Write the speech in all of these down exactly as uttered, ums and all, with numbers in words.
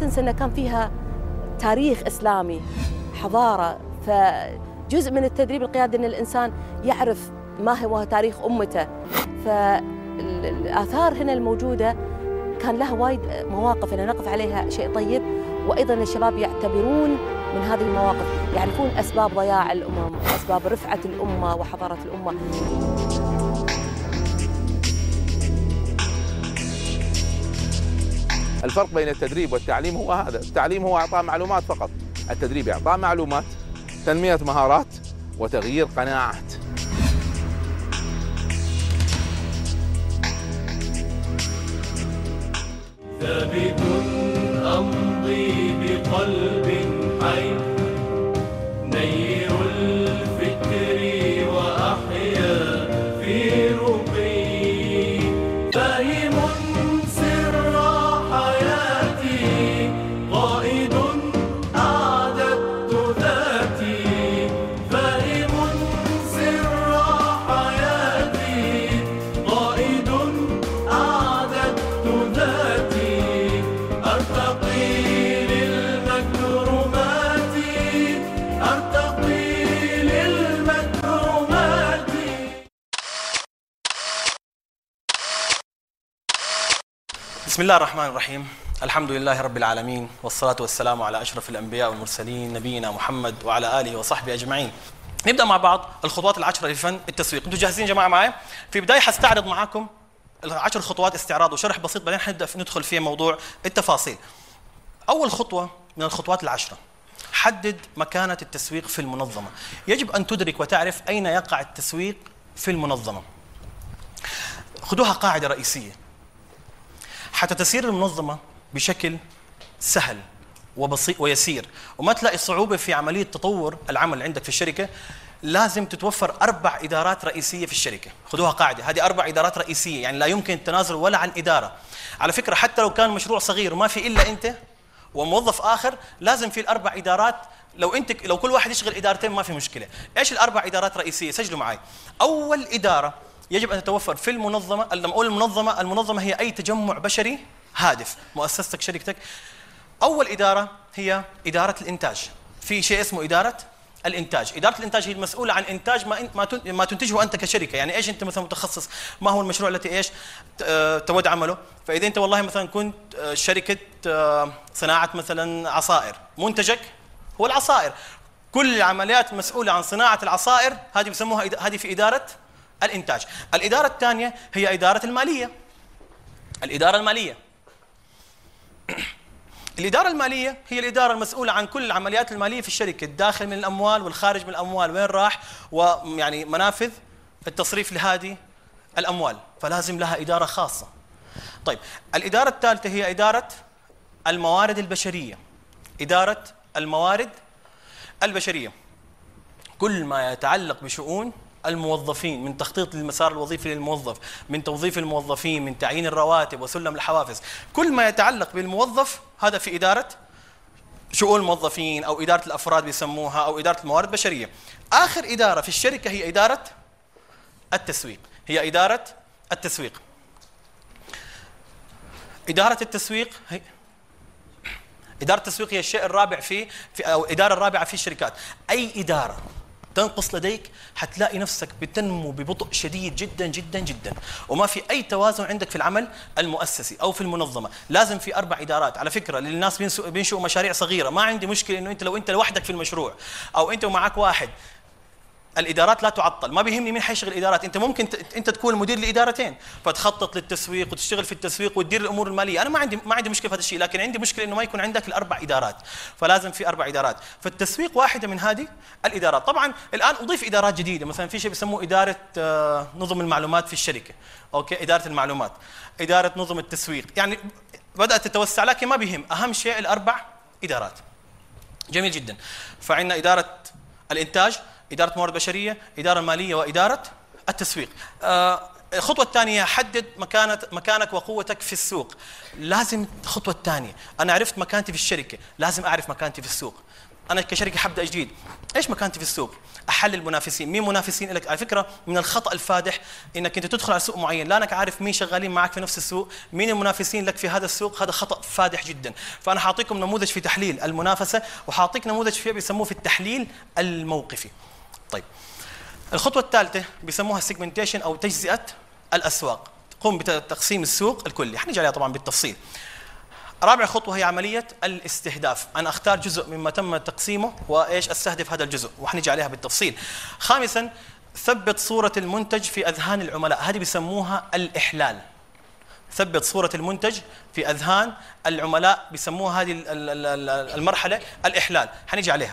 تنسى أن كان فيها تاريخ إسلامي، حضارة. فجزء من التدريب القيادي أن الإنسان يعرف ما هو تاريخ أمته. فالآثار هنا الموجودة كان لها وايد مواقف أن نقف عليها شيء طيب، وأيضا الشباب يعتبرون من هذه المواقف، يعرفون أسباب ضياع الأمم، أسباب رفعة الأمة وحضارة الأمة. الفرق بين التدريب والتعليم هو هذا، التعليم هو إعطاء معلومات فقط، التدريب إعطاء معلومات، تنمية مهارات، وتغيير قناعات. ثابت أمضي بقلب حي، نير الفكر وأحيا في رقي، فاهم سر حياتي، قائد أعددت ذاتي، فاهم سر حياتي، قائد أعددت ذاتي، أرتقي للمكرمات، أرتقي للمكرمات. بسم الله الرحمن الرحيم، الحمد لله رب العالمين، والصلاة والسلام على أشرف الأنبياء والمرسلين نبينا محمد وعلى آله وصحبه أجمعين. نبدأ مع بعض الخطوات العشرة لفن التسويق. أنتم جاهزين يا جماعة معايا؟ في بداية حستعرض معاكم العشر خطوات استعراض وشرح بسيط، بعدين حنبدأ ندخل في موضوع التفاصيل. أول خطوة من الخطوات العشرة، حدد مكانة التسويق في المنظمة. يجب أن تدرك وتعرف أين يقع التسويق في المنظمة. خذوها قاعدة رئيسية حتى تسير المنظمة بشكل سهل وبسيط ويسير، وما تلاقي صعوبة في عملية تطور العمل عندك في الشركة. لازم تتوفر أربع إدارات رئيسية في الشركة. خذوها قاعدة، هذه أربع إدارات رئيسية، يعني لا يمكن التنازل ولا عن إدارة. على فكرة حتى لو كان مشروع صغير وما في إلا أنت وموظف آخر، لازم في الأربع إدارات. لو أنت لو كل واحد يشغل إدارتين ما في مشكلة. إيش الأربع إدارات رئيسية؟ سجلوا معي. أول إدارة يجب أن تتوفر في المنظمة، لما أقول المنظمة، المنظمة هي أي تجمع بشري هادف، مؤسستك، شركتك. أول إدارة هي إدارة الإنتاج. في شيء اسمه إدارة الإنتاج. إدارة الإنتاج هي المسؤولة عن إنتاج ما ما تنتجه أنت كشركة. يعني إيش أنت مثلا متخصص، ما هو المشروع التي إيش تود عمله. فإذا أنت والله مثلا كنت شركة صناعة مثلا عصائر، منتجك هو العصائر، كل العمليات المسؤولة عن صناعة العصائر هذه بسموها هذه في إدارة الإنتاج. الإدارة الثانية هي إدارة المالية. الإدارة المالية الإدارة المالية هي الإدارة المسؤولة عن كل العمليات المالية في الشركة، الداخل من الأموال والخارج من الأموال، وين راح، ويعني منافذ التصريف لهذه الأموال، فلازم لها إدارة خاصة. طيب، الإدارة الثالثة هي إدارة الموارد البشرية. إدارة الموارد البشرية كل ما يتعلق بشؤون الموظفين، من تخطيط المسار الوظيفي للموظف، من توظيف الموظفين، من تعيين الرواتب وسلم الحوافز، كل ما يتعلق بالموظف هذا في إدارة شؤون الموظفين أو إدارة الأفراد بيسموها، أو إدارة الموارد البشرية. آخر إدارة في الشركة هي إدارة التسويق. هي إدارة التسويق. إدارة التسويق هي إدارة التسويق هي الشيء الرابع في, في أو الإدارة الرابعة في الشركات. أي إدارة تنقص لديك حتلاقي نفسك بتنمو ببطء شديد جدا جدا جدا، وما في أي توازن عندك في العمل المؤسسي أو في المنظمة. لازم في أربع إدارات. على فكرة للناس بينشئوا مشاريع صغيرة، ما عندي مشكلة إنه أنت لو أنت لوحدك في المشروع أو أنت ومعك واحد، الإدارات لا تعطل، ما بيهمني مين حيشغل إدارات. أنت ممكن أنت تكون مدير لإدارتين، فتخطط للتسويق وتشتغل في التسويق وتدير الأمور المالية. أنا ما عندي ما عندي مشكلة في هذا الشيء، لكن عندي مشكلة إنه ما يكون عندك الأربع إدارات. فلازم في أربع إدارات، فالتسويق واحدة من هذه الإدارات. طبعا الآن أضيف إدارات جديدة، مثلا في شيء بيسموه إدارة نظم المعلومات في الشركة. أوكي، إدارة المعلومات، إدارة نظم التسويق، يعني بدأت تتوسع، لكن ما بيهم، أهم شيء الأربع إدارات. جميل جدا. فعندنا إدارة الإنتاج، إدارة موارد بشرية، إدارة مالية، وإدارة التسويق. آه الخطوة الثانية، حدد مكانة مكانك وقوتك في السوق. لازم الخطوة الثانية، أنا عرفت مكانتي في الشركة، لازم أعرف مكانتي في السوق. انا كشركه حبدا جديد، ايش مكانتي في السوق؟ احلل المنافسين، مين منافسين لك؟ على فكره من الخطا الفادح انك انت تدخل على سوق معين لا انك عارف مين شغالين معك في نفس السوق، مين المنافسين لك في هذا السوق، هذا خطا فادح جدا. فانا حاعطيكم نموذج في تحليل المنافسه، وحاعطيك نموذج فيه بيسموه في التحليل الموقفي. طيب الخطوه الثالثه بيسموها سيجمنتيشن او تجزئه الاسواق، تقوم بتقسيم السوق الكلي، حنيجي عليها طبعا بالتفصيل. رابع خطوة هي عملية الاستهداف، أنا أختار جزء مما تم تقسيمه وإيش أستهدف هذا الجزء، وحنيجي عليها بالتفصيل. خامساً ثبت صورة المنتج في أذهان العملاء، هذه بيسموها الإحلال. ثبت صورة المنتج في أذهان العملاء، بيسموها هذه المرحلة الإحلال، حنيجي عليها.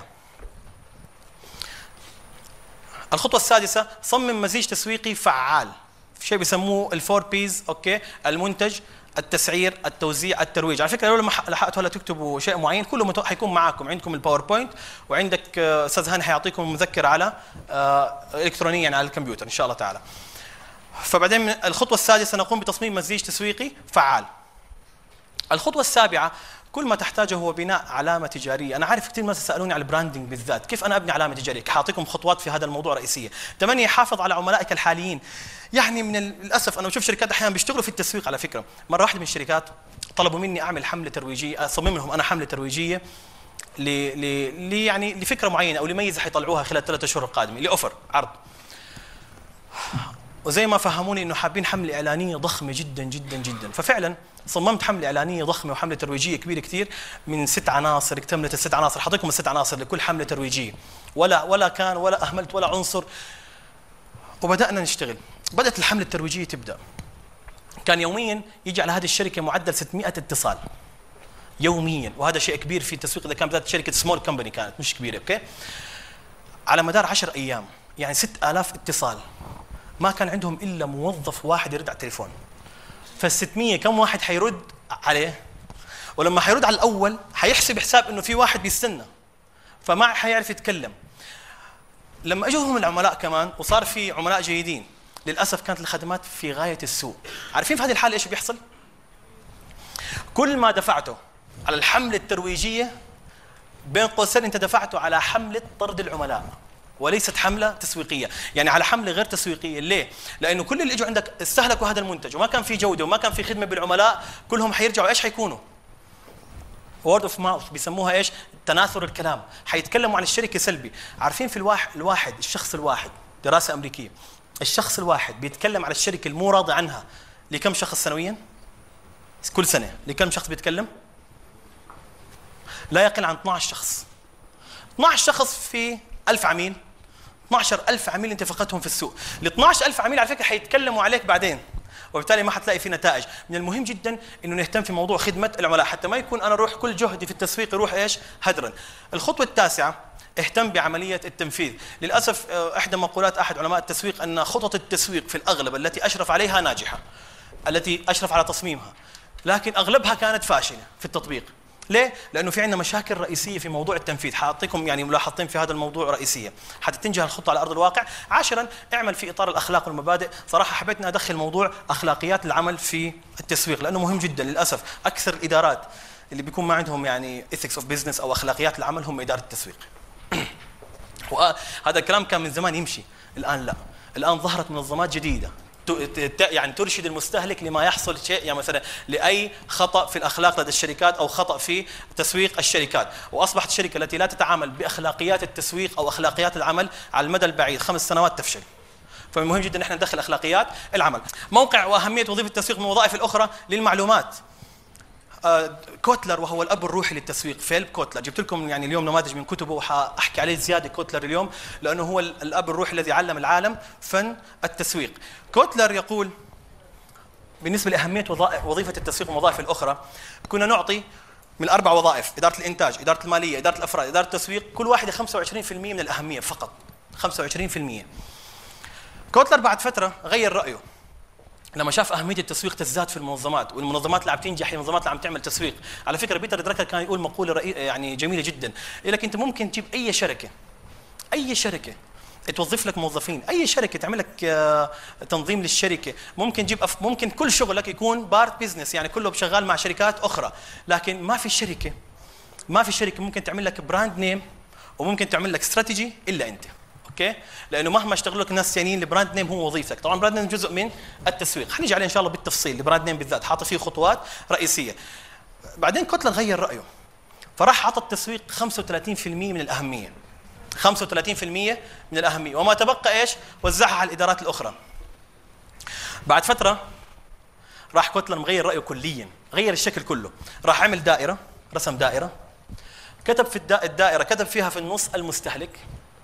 الخطوة السادسة صمم مزيج تسويقي فعال، في شيء بيسموه الفور بيز، أوكي، المنتج، التسعير، التوزيع، الترويج. على فكره لو لما لحقتوا هلا تكتبوا شيء معين كله متو... حيكون معاكم، عندكم الباوربوينت، وعندك استاذ هاني حيعطيكم مذكر على آه الكترونيا على الكمبيوتر ان شاء الله تعالى. فبعدين من الخطوه السادسه نقوم بتصميم مزيج تسويقي فعال. الخطوه السابعه كل ما تحتاجه هو بناء علامه تجاريه، انا عارف كثير ناس سالوني على البراندنج بالذات، كيف انا ابني علامه تجاريه؟ حاعطيكم خطوات في هذا الموضوع رئيسيه. ثمانية حافظ على عملائك الحاليين. يعني من الاسف انا بشوف شركات احيانا بيشتغلوا في التسويق. على فكره مره واحده من الشركات طلبوا مني اعمل حمله ترويجيه، اصمم لهم انا حمله ترويجيه ل ل يعني لفكره معينه او لميزه حيطلعوها خلال ثلاثة اشهر القادمه، لاوفر عرض. وزي ما فهموني انه حابين حمله اعلانيه ضخمه جدا جدا جدا، ففعلا صممت حمله اعلانيه ضخمه وحمله ترويجيه كبيره كثير من ست عناصر، اكتملت الست عناصر، حاطيكم الست عناصر لكل حمله ترويجيه، ولا ولا كان ولا اهملت ولا عنصر. وبدانا نشتغل، بدات الحمله الترويجيه تبدا. كان يوميا يجي على هذه الشركه معدل ستمئة اتصال يوميا، وهذا شيء كبير في التسويق اذا كانت بدات شركه سمول كمباني كانت مش كبيره، اوكي؟ على مدار عشر ايام يعني ستة آلاف اتصال، ما كان عندهم الا موظف واحد يرد على التليفون. فالستمية كم واحد حيرد عليه؟ ولما حيرد على الاول حيحسب حساب انه في واحد بيستنى، فما حيعرف يتكلم. لما اجوهم العملاء كمان وصار في عملاء جيدين، للاسف كانت الخدمات في غايه السوء. عارفين في هذه الحاله ايش بيحصل؟ كل ما دفعته على الحمله الترويجيه بين قوسين انت دفعته على حمله طرد العملاء، وليست حمله تسويقيه، يعني على حمله غير تسويقيه. ليه؟ لانه كل اللي اجوا عندك استهلكوا هذا المنتج وما كان في جوده وما كان في خدمه بالعملاء، كلهم حيرجعوا ايش حيكونوا؟ وورد اوف ماوث، بيسموها ايش؟ تناثر الكلام، حيتكلموا عن الشركه سلبي. عارفين في الواحد الواحد الشخص الواحد، دراسه امريكيه، الشخص الواحد بيتكلم على الشركه المو راضي عنها لكم شخص سنويا؟ كل سنه لكم شخص بيتكلم؟ لا يقل عن اثنعش شخص. اثنعش شخص في ألف عميل، اثنعش ألف عميل انت فقدتهم في السوق. ال اثنعش ألف عميل على فكره حيتكلموا عليك بعدين، وبالتالي ما حتلاقي في نتائج. من المهم جدا انه نهتم في موضوع خدمه العملاء، حتى ما يكون انا اروح كل جهدي في التسويق يروح ايش؟ هدرا. الخطوه التاسعه اهتم بعمليه التنفيذ. للاسف احدى مقولات احد علماء التسويق ان خطط التسويق في الاغلب التي اشرف عليها ناجحه، التي اشرف على تصميمها، لكن اغلبها كانت فاشله في التطبيق. ليه؟ لانه في عندنا مشاكل رئيسيه في موضوع التنفيذ، حاعطيكم يعني ملاحظتين في هذا الموضوع رئيسيه حتى تنجح الخطه على ارض الواقع. عاشرا اعمل في اطار الاخلاق والمبادئ. صراحه حبيت اني ادخل موضوع اخلاقيات العمل في التسويق لانه مهم جدا. للاسف اكثر الادارات اللي بيكون ما عندهم يعني ethics of business او اخلاقيات العمل هم اداره التسويق. وهذا الكلام كان من زمان يمشي، الان لا، الان ظهرت منظمات جديده يعني ترشد المستهلك لما يحصل شيء، يعني مثلا لاي خطا في الاخلاق لدى الشركات او خطا في تسويق الشركات، واصبحت الشركه التي لا تتعامل باخلاقيات التسويق او اخلاقيات العمل على المدى البعيد خمس سنوات تفشل. فمهم جدا ان احنا ندخل اخلاقيات العمل. موقع واهميه وظيفه التسويق من الوظائف الاخرى للمعلومات. كوتلر وهو الاب الروحي للتسويق، فيليب كوتلر، جبت لكم يعني اليوم نماذج من كتبه وحاحكي عليه زياده كوتلر اليوم لانه هو الاب الروحي الذي علم العالم فن التسويق. كوتلر يقول بالنسبه لاهميه وظيفه التسويق والوظائف الاخرى، كنا نعطي من اربع وظائف: اداره الانتاج، اداره الماليه، اداره الافراد، اداره التسويق، كل واحده خمسة وعشرين بالمئة من الاهميه فقط، خمسة وعشرين بالمئة. كوتلر بعد فتره غير رايه لما شاف اهميه التسويق تزداد في المنظمات، والمنظمات اللي عم تنجح هي المنظمات اللي عم تعمل تسويق. على فكره بيتر دراكر كان يقول مقوله يعني جميله جدا، يقول لك انت ممكن تجيب اي شركه اي شركه توظف لك موظفين، اي شركه تعمل لك تنظيم للشركه، ممكن تجيب أف... ممكن كل شغلك يكون بارت بزنس يعني كله شغال مع شركات اخرى، لكن ما في شركه ما في شركه ممكن تعمل لك براند نيم وممكن تعمل لك استراتيجي الا انت. اوكي؟ لانه مهما اشتغلوا لك ناس ثانيين البراند نيم هو وظيفتك. طبعا البراند نيم جزء من التسويق، حنيجي عليه ان شاء الله بالتفصيل. البراند نيم بالذات حاطط فيه خطوات رئيسيه. بعدين كوتلر غير رايه، فراح عطى التسويق خمسة وثلاثين بالمئة من الاهميه. خمسة وثلاثين بالمئة من الاهميه، وما تبقى ايش؟ وزعها على الادارات الاخرى. بعد فتره راح كوتلر مغير رايه كليا، غير الشكل كله. راح عمل دائره، رسم دائره، كتب في الدائره كتب فيها في النص المستهلك.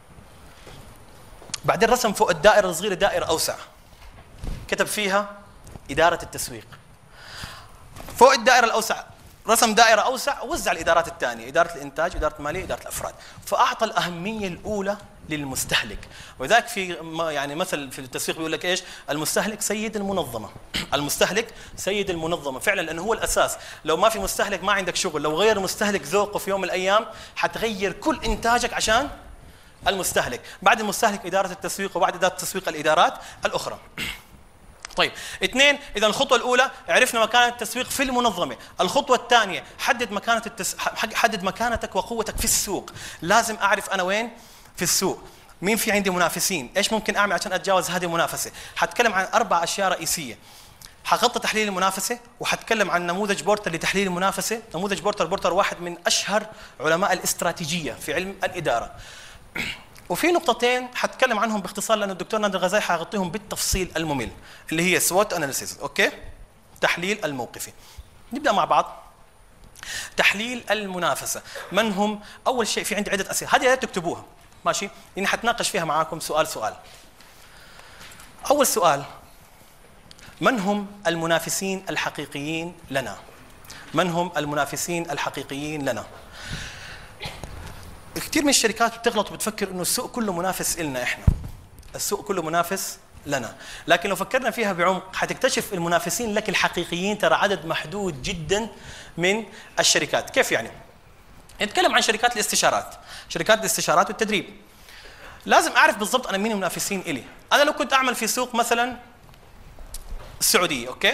بعدين رسم فوق الدائره الصغيره دائره اوسع، كتب فيها اداره التسويق. فوق الدائره الاوسع رسم دائره اوسع ووزع الادارات الثانيه، اداره الانتاج، اداره الماليه، اداره الافراد. فاعطى الاهميه الاولى للمستهلك. وذاك في يعني مثل في التسويق بيقول لك ايش؟ المستهلك سيد المنظمه. المستهلك سيد المنظمه فعلا، لانه هو الاساس. لو ما في مستهلك ما عندك شغل. لو غير المستهلك ذوقه في يوم من الايام حتغير كل انتاجك عشان المستهلك. بعد المستهلك اداره التسويق، وبعد اداره التسويق الادارات الاخرى. طيب، اثنين، اذا الخطوه الاولى عرفنا مكانه التسويق في المنظمه. الخطوه الثانيه حدد مكانه التس... حدد مكانتك وقوتك في السوق. لازم اعرف انا وين في السوق، مين في عندي منافسين، ايش ممكن اعمل عشان اتجاوز هذه المنافسه. حتكلم عن اربع اشياء رئيسيه. حغطي تحليل المنافسه، وحتكلم عن نموذج بورتر لتحليل المنافسه. نموذج بورتر بورتر واحد من اشهر علماء الاستراتيجيه في علم الاداره. وفي نقطتين حتكلم عنهم باختصار لانه الدكتور نادر الغزاي حيغطيهم بالتفصيل الممل، اللي هي سوات اناليسيس. اوكي؟ تحليل الموقفي. نبدا مع بعض. تحليل المنافسه. من هم؟ اول شيء في عندي عده اسئله، هذه تكتبوها، ماشي؟ لاني حتناقش فيها معاكم سؤال سؤال. اول سؤال: من هم المنافسين الحقيقيين لنا؟ من هم المنافسين الحقيقيين لنا؟ كثير من الشركات بتغلط وبتفكر انه السوق كله منافس إلنا احنا. السوق كله منافس لنا، لكن لو فكرنا فيها بعمق حتكتشف المنافسين لك الحقيقيين ترى عدد محدود جدا من الشركات. كيف يعني؟ نتكلم عن شركات الاستشارات، شركات الاستشارات والتدريب. لازم اعرف بالضبط انا مين المنافسين الي. انا لو كنت اعمل في سوق مثلا السعوديه، اوكي؟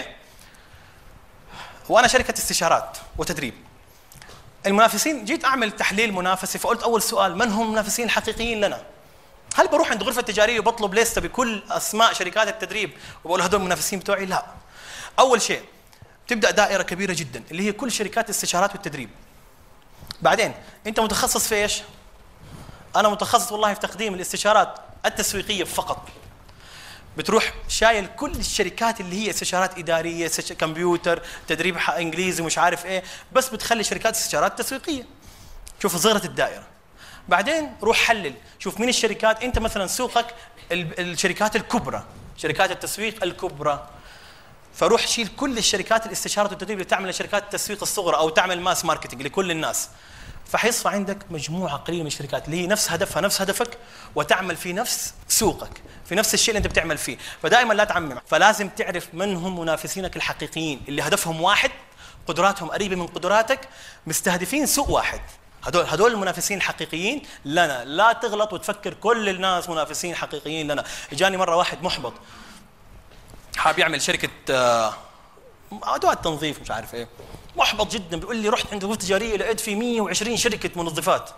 وانا شركه استشارات وتدريب، المنافسين جيت اعمل تحليل منافسي، فقلت اول سؤال: من هم المنافسين الحقيقيين لنا؟ هل بروح عند غرفه تجاريه وبطلب لسته بكل اسماء شركات التدريب وبقول هذول المنافسين بتوعي؟ لا. اول شيء تبدا دائره كبيره جدا اللي هي كل شركات الاستشارات والتدريب. بعدين انت متخصص في ايش؟ انا متخصص والله في تقديم الاستشارات التسويقيه فقط. بتروح شايل كل الشركات اللي هي استشارات اداريه، كمبيوتر، تدريب انجليزي، مش عارف ايه، بس بتخلي شركات استشارات تسويقيه. شوف صغرت الدائره. بعدين روح حلل، شوف مين الشركات. انت مثلا سوقك الشركات الكبرى، شركات التسويق الكبرى، فروح شيل كل الشركات الاستشارات والتدريب اللي تعمل شركات التسويق الصغرى او تعمل ماس ماركتنج لكل الناس. فحيصفى عندك مجموعه قليله من الشركات اللي هي نفس هدفها نفس هدفك وتعمل في نفس سوقك، في نفس الشيء اللي انت بتعمل فيه. فدائما لا تعمم. فلازم تعرف من هم منافسينك الحقيقيين اللي هدفهم واحد، قدراتهم قريبه من قدراتك، مستهدفين سوق واحد. هدول هدول المنافسين الحقيقيين لنا. لا تغلط وتفكر كل الناس منافسين حقيقيين لنا. اجاني مره واحد محبط حاب يعمل شركه ادوات تنظيف مش عارف ايه، محبط جدا، بيقول لي رحت عند غرفه تجاريه لقيت في مئة وعشرين شركه منظفات.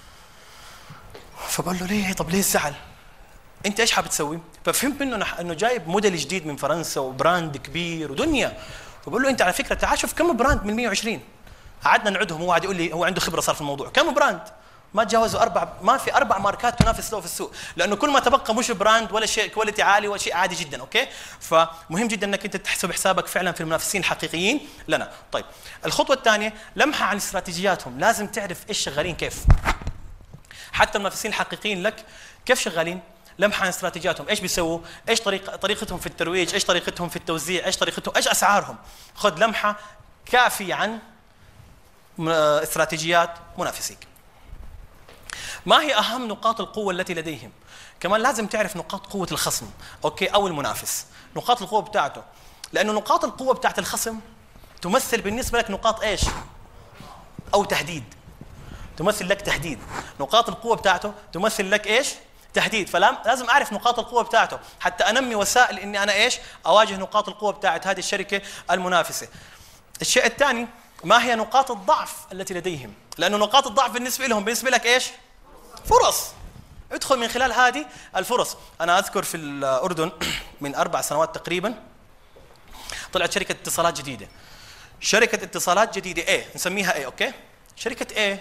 فبقول له ليه؟ طب ليه الزعل؟ انت ايش حابب تسوي؟ ففهمت منه انه جايب موديل جديد من فرنسا وبراند كبير ودنيا. فبقول له انت على فكره تعال شوف كم براند من مئة وعشرين. قعدنا نعدهم، هو قاعد يقول لي هو عنده خبره صار في الموضوع، كم براند؟ ما تجاوزوا اربع، ما في اربع ماركات تنافس له في السوق، لانه كل ما تبقى مش براند ولا شيء كواليتي عالي ولا شيء عادي جدا. اوكي؟ فمهم جدا انك انت تحسب حسابك فعلا في المنافسين الحقيقيين لنا. طيب، الخطوه الثانيه لمحه عن استراتيجياتهم. لازم تعرف ايش شغالين كيف. حتى المنافسين الحقيقيين لك كيف شغالين؟ لمحه عن استراتيجياتهم، ايش بيسووا؟ ايش طريقه طريقتهم في الترويج؟ ايش طريقتهم في التوزيع؟ ايش طريقتهم؟ ايش اسعارهم؟ خذ لمحه كافيه عن استراتيجيات منافسيك. ما هي اهم نقاط القوه التي لديهم؟ كمان لازم تعرف نقاط قوه الخصم، اوكي، او المنافس، نقاط القوه بتاعته، لانه نقاط القوه بتاعت الخصم تمثل بالنسبه لك نقاط ايش؟ او تهديد. تمثل لك تهديد. نقاط القوه بتاعته تمثل لك ايش؟ تهديد. فلازم اعرف نقاط القوه بتاعته حتى انمي وسائل اني انا ايش؟ اواجه نقاط القوه بتاعت هذه الشركه المنافسه. الشيء الثاني، ما هي نقاط الضعف التي لديهم؟ لانه نقاط الضعف بالنسبه لهم بالنسبه لك ايش؟ فرص، ادخل من خلال هذه الفرص. انا اذكر في الاردن من اربع سنوات تقريبا طلعت شركه اتصالات جديده، شركه اتصالات جديده ايه نسميها ايه، اوكي؟ شركه ايه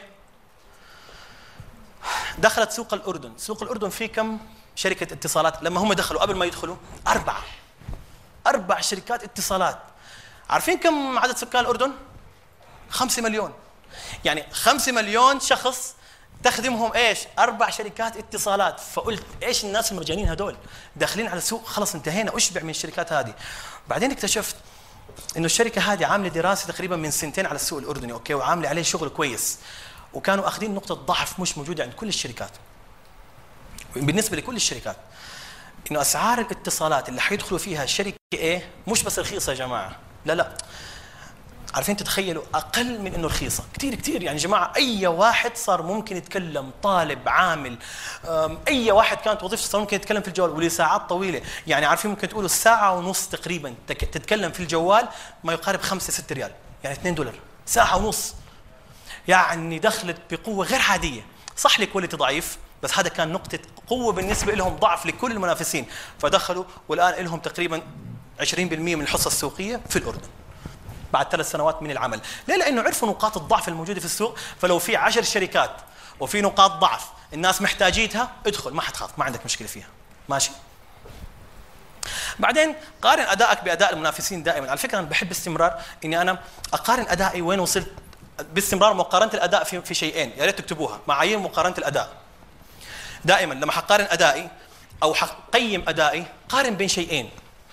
دخلت سوق الاردن. سوق الاردن فيه كم شركه اتصالات لما هم دخلوا؟ قبل ما يدخلوا اربعه اربع شركات اتصالات. عارفين كم عدد سكان الاردن؟ خمسة مليون. يعني خمسة مليون شخص تخدمهم ايش؟ اربع شركات اتصالات. فقلت ايش الناس المجانين هدول داخلين على السوق، خلص انتهينا، اشبع من الشركات هذه. بعدين اكتشفت انه الشركه هذه عامله دراسه تقريبا من سنتين على السوق الاردني، اوكي، وعامله عليه شغل كويس، وكانوا اخذين نقطه ضعف مش موجوده عند كل الشركات بالنسبه لكل الشركات، انه اسعار الاتصالات اللي حيدخلوا فيها الشركه ايه مش بس رخيصه يا جماعه، لا لا، عارفين تتخيلوا اقل من انه رخيصه كثير كثير. يعني جماعه اي واحد صار ممكن يتكلم، طالب، عامل، اي واحد كانت وظيفته صار ممكن يتكلم في الجوال ولساعات طويله. يعني عارفين ممكن تقولوا ساعه ونص تقريبا تتكلم في الجوال ما يقارب خمسة ستة ريال، يعني اثنين دولار ساعه ونص. يعني دخلت بقوه غير عاديه. صح لي كواليتي ضعيف، بس هذا كان نقطه قوه بالنسبه لهم، ضعف لكل المنافسين، فدخلوا والان لهم تقريبا عشرين بالمئة من الحصه السوقيه في الاردن بعد ثلاث سنوات من العمل. ليه؟ لانه عرفوا نقاط الضعف الموجوده في السوق. فلو في عشر شركات وفي نقاط ضعف الناس محتاجيتها، ادخل ما حتخاف، ما عندك مشكله فيها، ماشي. بعدين قارن ادائك باداء المنافسين دائما. على فكره انا بحب باستمرار اني انا اقارن ادائي وين وصلت باستمرار. مقارنه الاداء في في شيئين، يا ريت تكتبوها، معايير مقارنه الاداء. دائما لما حقارن ادائي او حقيم ادائي، قارن بين شيئين.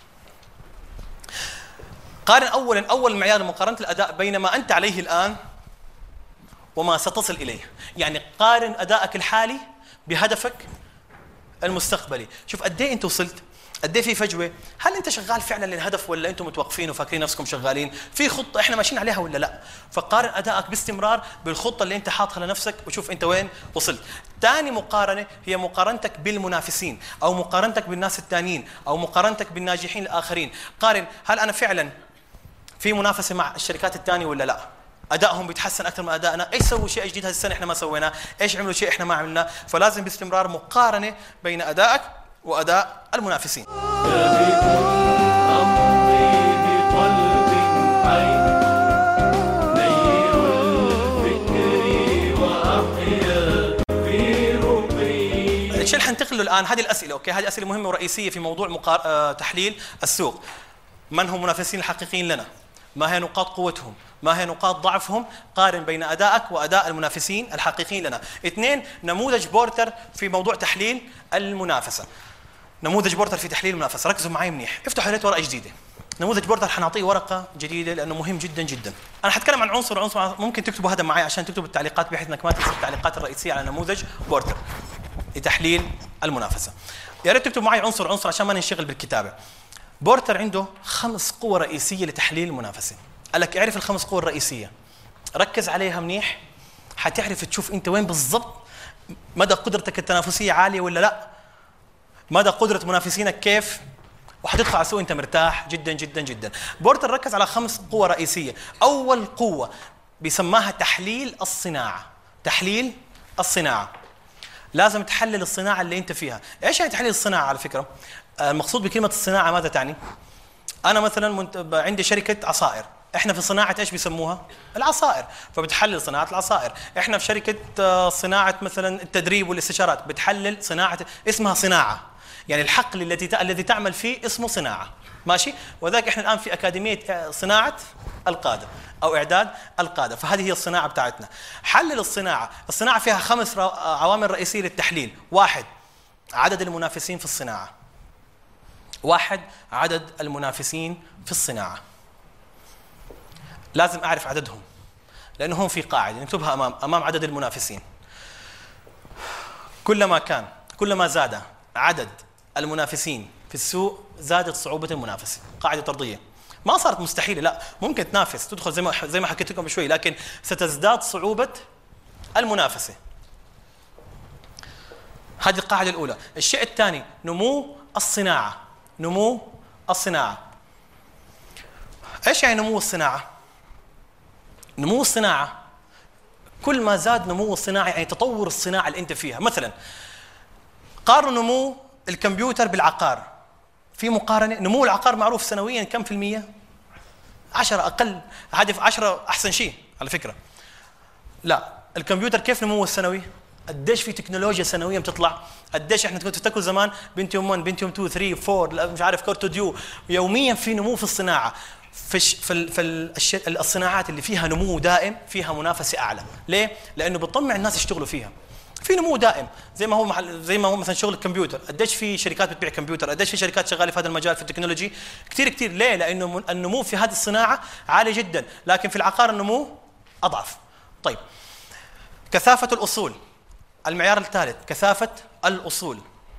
قارن اولا اول معيار لمقارنه الاداء بين ما انت عليه الان وما ستصل اليه. يعني قارن ادائك الحالي بهدفك المستقبلي. شوف قد ايه انت وصلت، قد ايه في فجوه، هل انت شغال فعلا للهدف ولا انتم متوقفين وفاكرين نفسكم شغالين؟ في خطه احنا ماشيين عليها ولا لا؟ فقارن ادائك باستمرار بالخطه اللي انت حاطها لنفسك وشوف انت وين وصلت. ثاني مقارنه هي مقارنتك بالمنافسين او مقارنتك بالناس الثانيين او مقارنتك بالناجحين الاخرين. قارن هل انا فعلا في منافسه مع الشركات الثانيه ولا لا؟ ادائهم بيتحسن اكثر من ادائنا، ايش سووا شيء جديد هذه السنه احنا ما سويناه، ايش عملوا شيء احنا ما عملناه. فلازم باستمرار مقارنه بين ادائك واداء المنافسين. الشيء اللي حننتقل له الان هذه الاسئله، اوكي، هذه اسئله مهمه ورئيسيه في موضوع مقار... آه تحليل السوق. من هم المنافسين الحقيقيين لنا؟ ما هي نقاط قوتهم؟ ما هي نقاط ضعفهم؟ قارن بين ادائك واداء المنافسين الحقيقيين لنا. اثنين، نموذج بورتر في موضوع تحليل المنافسه. نموذج بورتر في تحليل المنافسه، ركزوا معي منيح، افتحوا يا ريت ورقه جديده. نموذج بورتر حنعطيه ورقه جديده لانه مهم جدا جدا. انا حتكلم عن عنصر عنصر، ممكن تكتبوا هذا معي عشان تكتبوا التعليقات بحيث انك ما تنسى التعليقات الرئيسيه على نموذج بورتر لتحليل المنافسه. يا ريت تكتبوا معي عنصر عنصر عشان ما ننشغل بالكتابه. بورتر عنده خمس قوى رئيسيه لتحليل المنافسه. قال لك اعرف الخمس قوى الرئيسيه، ركز عليها منيح، حتعرف تشوف انت وين بالضبط، مدى قدرتك التنافسيه عاليه ولا لا، مدى قدره منافسينك كيف، وحتدخل على السوق انت مرتاح جدا جدا جدا. بورتر ركز على خمس قوى رئيسيه. اول قوه بيسماها تحليل الصناعه. تحليل الصناعه، لازم تحلل الصناعه اللي انت فيها. ايش يعني تحليل الصناعه على فكره؟ المقصود بكلمه الصناعه ماذا تعني؟ انا مثلا عندي شركه عصائر، احنا في صناعه ايش بيسموها؟ العصائر، فبتحلل صناعه العصائر. احنا في شركه صناعه مثلا التدريب والاستشارات، بتحلل صناعه، اسمها صناعه، يعني الحقل الذي الذي تعمل فيه اسمه صناعه، ماشي؟ وذاك احنا الان في اكاديميه صناعه القاده او اعداد القاده، فهذه هي الصناعه بتاعتنا. حلل الصناعه، الصناعه فيها خمس عوامل رئيسيه للتحليل. واحد، عدد المنافسين في الصناعه. واحد، عدد المنافسين في الصناعه. لازم اعرف عددهم لانه هم في قاعده نكتبها امام امام عدد المنافسين. كلما كان كلما زاد عدد المنافسين في السوق زادت صعوبه المنافسه. قاعده طرديه ما صارت مستحيله، لا، ممكن تنافس تدخل زي ما زي ما حكيت لكم شوي، لكن ستزداد صعوبه المنافسه. هذه القاعده الاولى. الشيء الثاني، نمو الصناعه. نمو الصناعه. ايش يعني نمو الصناعه؟ نمو الصناعه كل ما زاد نمو الصناعه يعني تطور الصناعه اللي انت فيها. مثلا قارنوا نمو الكمبيوتر بالعقار، في مقارنه. نمو العقار معروف سنويا كم في المية؟ عشرة اقل، هذه عشرة احسن شيء على فكره. لا الكمبيوتر كيف نموه السنوي؟ قديش في تكنولوجيا سنويا بتطلع؟ قديش احنا كنتوا تفتكروا زمان بنتيوم واحد بنتيوم اثنين ثلاثة أربعة مش عارف كورتو ديو، يوميا في نمو في الصناعه. في الش... في, ال... في الش... الصناعات اللي فيها نمو دائم فيها منافسه اعلى. ليه؟ لانه بتطمع الناس يشتغلوا فيها. في نمو دائم زي ما هو محل... زي ما هو مثلا شغل الكمبيوتر، قديش في شركات بتبيع كمبيوتر، قديش في شركات شغاله في هذا المجال في التكنولوجي، كثير كثير. ليه؟ لانه النمو في هذه الصناعه عالي جدا، لكن في العقار النمو اضعف. طيب كثافه الاصول، المعيار الثالث كثافه الاصول.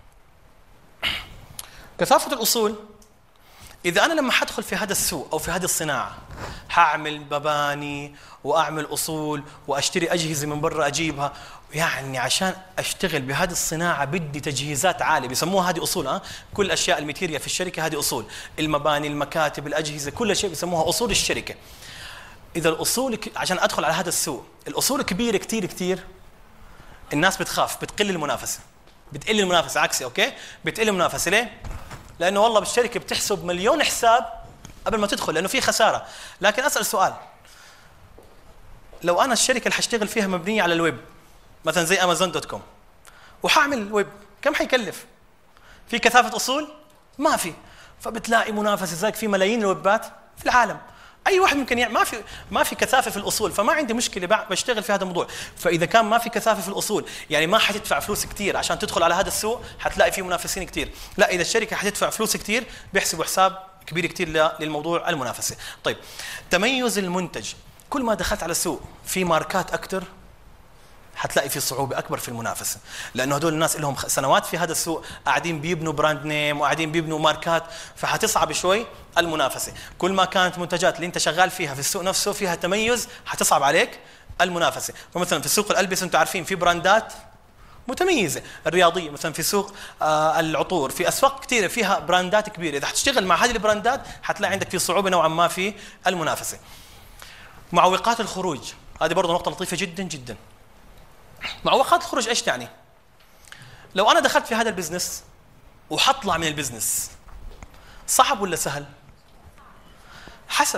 كثافه الاصول، إذا أنا لما حدخل في هذا السوق أو في هذه الصناعة حأعمل مباني وأعمل أصول وأشتري أجهزة من برا أجيبها، يعني عشان أشتغل بهذه الصناعة بدي تجهيزات عالية، بيسموها هذه أصول. أه؟ كل أشياء الماتيريال في الشركة هذه أصول، المباني، المكاتب، الأجهزة، كل شيء بيسموها أصول الشركة. إذا الأصول ك... عشان أدخل على هذا السوق الأصول كبيرة كتير كتير، الناس بتخاف، بتقل المنافسة، بتقل المنافسة عكسي. أوكي؟ بتقل المنافسة. ليه؟ لأنه والله بالشركة بتحسب مليون حساب قبل ما تدخل، لأنه في خسارة. لكن أسأل سؤال، لو أنا الشركة اللي حاشتغل فيها مبنية على الويب مثلا زي أمازون دوت كوم وحاعمل ويب، كم حيكلف؟ في كثافة أصول؟ ما في. فبتلاقي منافسة زيك في ملايين الويبات في العالم، أي واحد ممكن يعمل. ما في ما في كثافة في الأصول، فما عندي مشكلة بشتغل في هذا الموضوع. فإذا كان ما في كثافة في الأصول يعني ما حتدفع فلوس كتير عشان تدخل على هذا السوق، حتلاقي فيه منافسين كتير. لا، إذا الشركة حتدفع فلوس كتير بيحسبوا حساب كبير كتير للموضوع المنافسة. طيب تميز المنتج، كل ما دخلت على السوق في ماركات أكتر حتلاقي في صعوبة أكبر في المنافسة، لأنه هدول الناس لهم سنوات في هذا السوق قاعدين بيبنوا براند نيم وقاعدين بيبنوا ماركات، فحتصعب شوي المنافسة. كل ما كانت منتجات اللي أنت شغال فيها في السوق نفسه فيها تميز حتصعب عليك المنافسة. فمثلا في سوق الألبسة أنتم عارفين في براندات متميزة، الرياضية مثلا في سوق آه العطور، في أسواق كثيرة فيها براندات كبيرة. إذا حتشتغل مع هذه البراندات حتلاقي عندك في صعوبة نوعا ما في المنافسة. معوقات الخروج، هذه برضه نقطة لطيفة جدا جدا. معوقات الخروج ايش تعني؟ لو انا دخلت في هذا البزنس وحطلع من البزنس، صعب ولا سهل؟ حسب.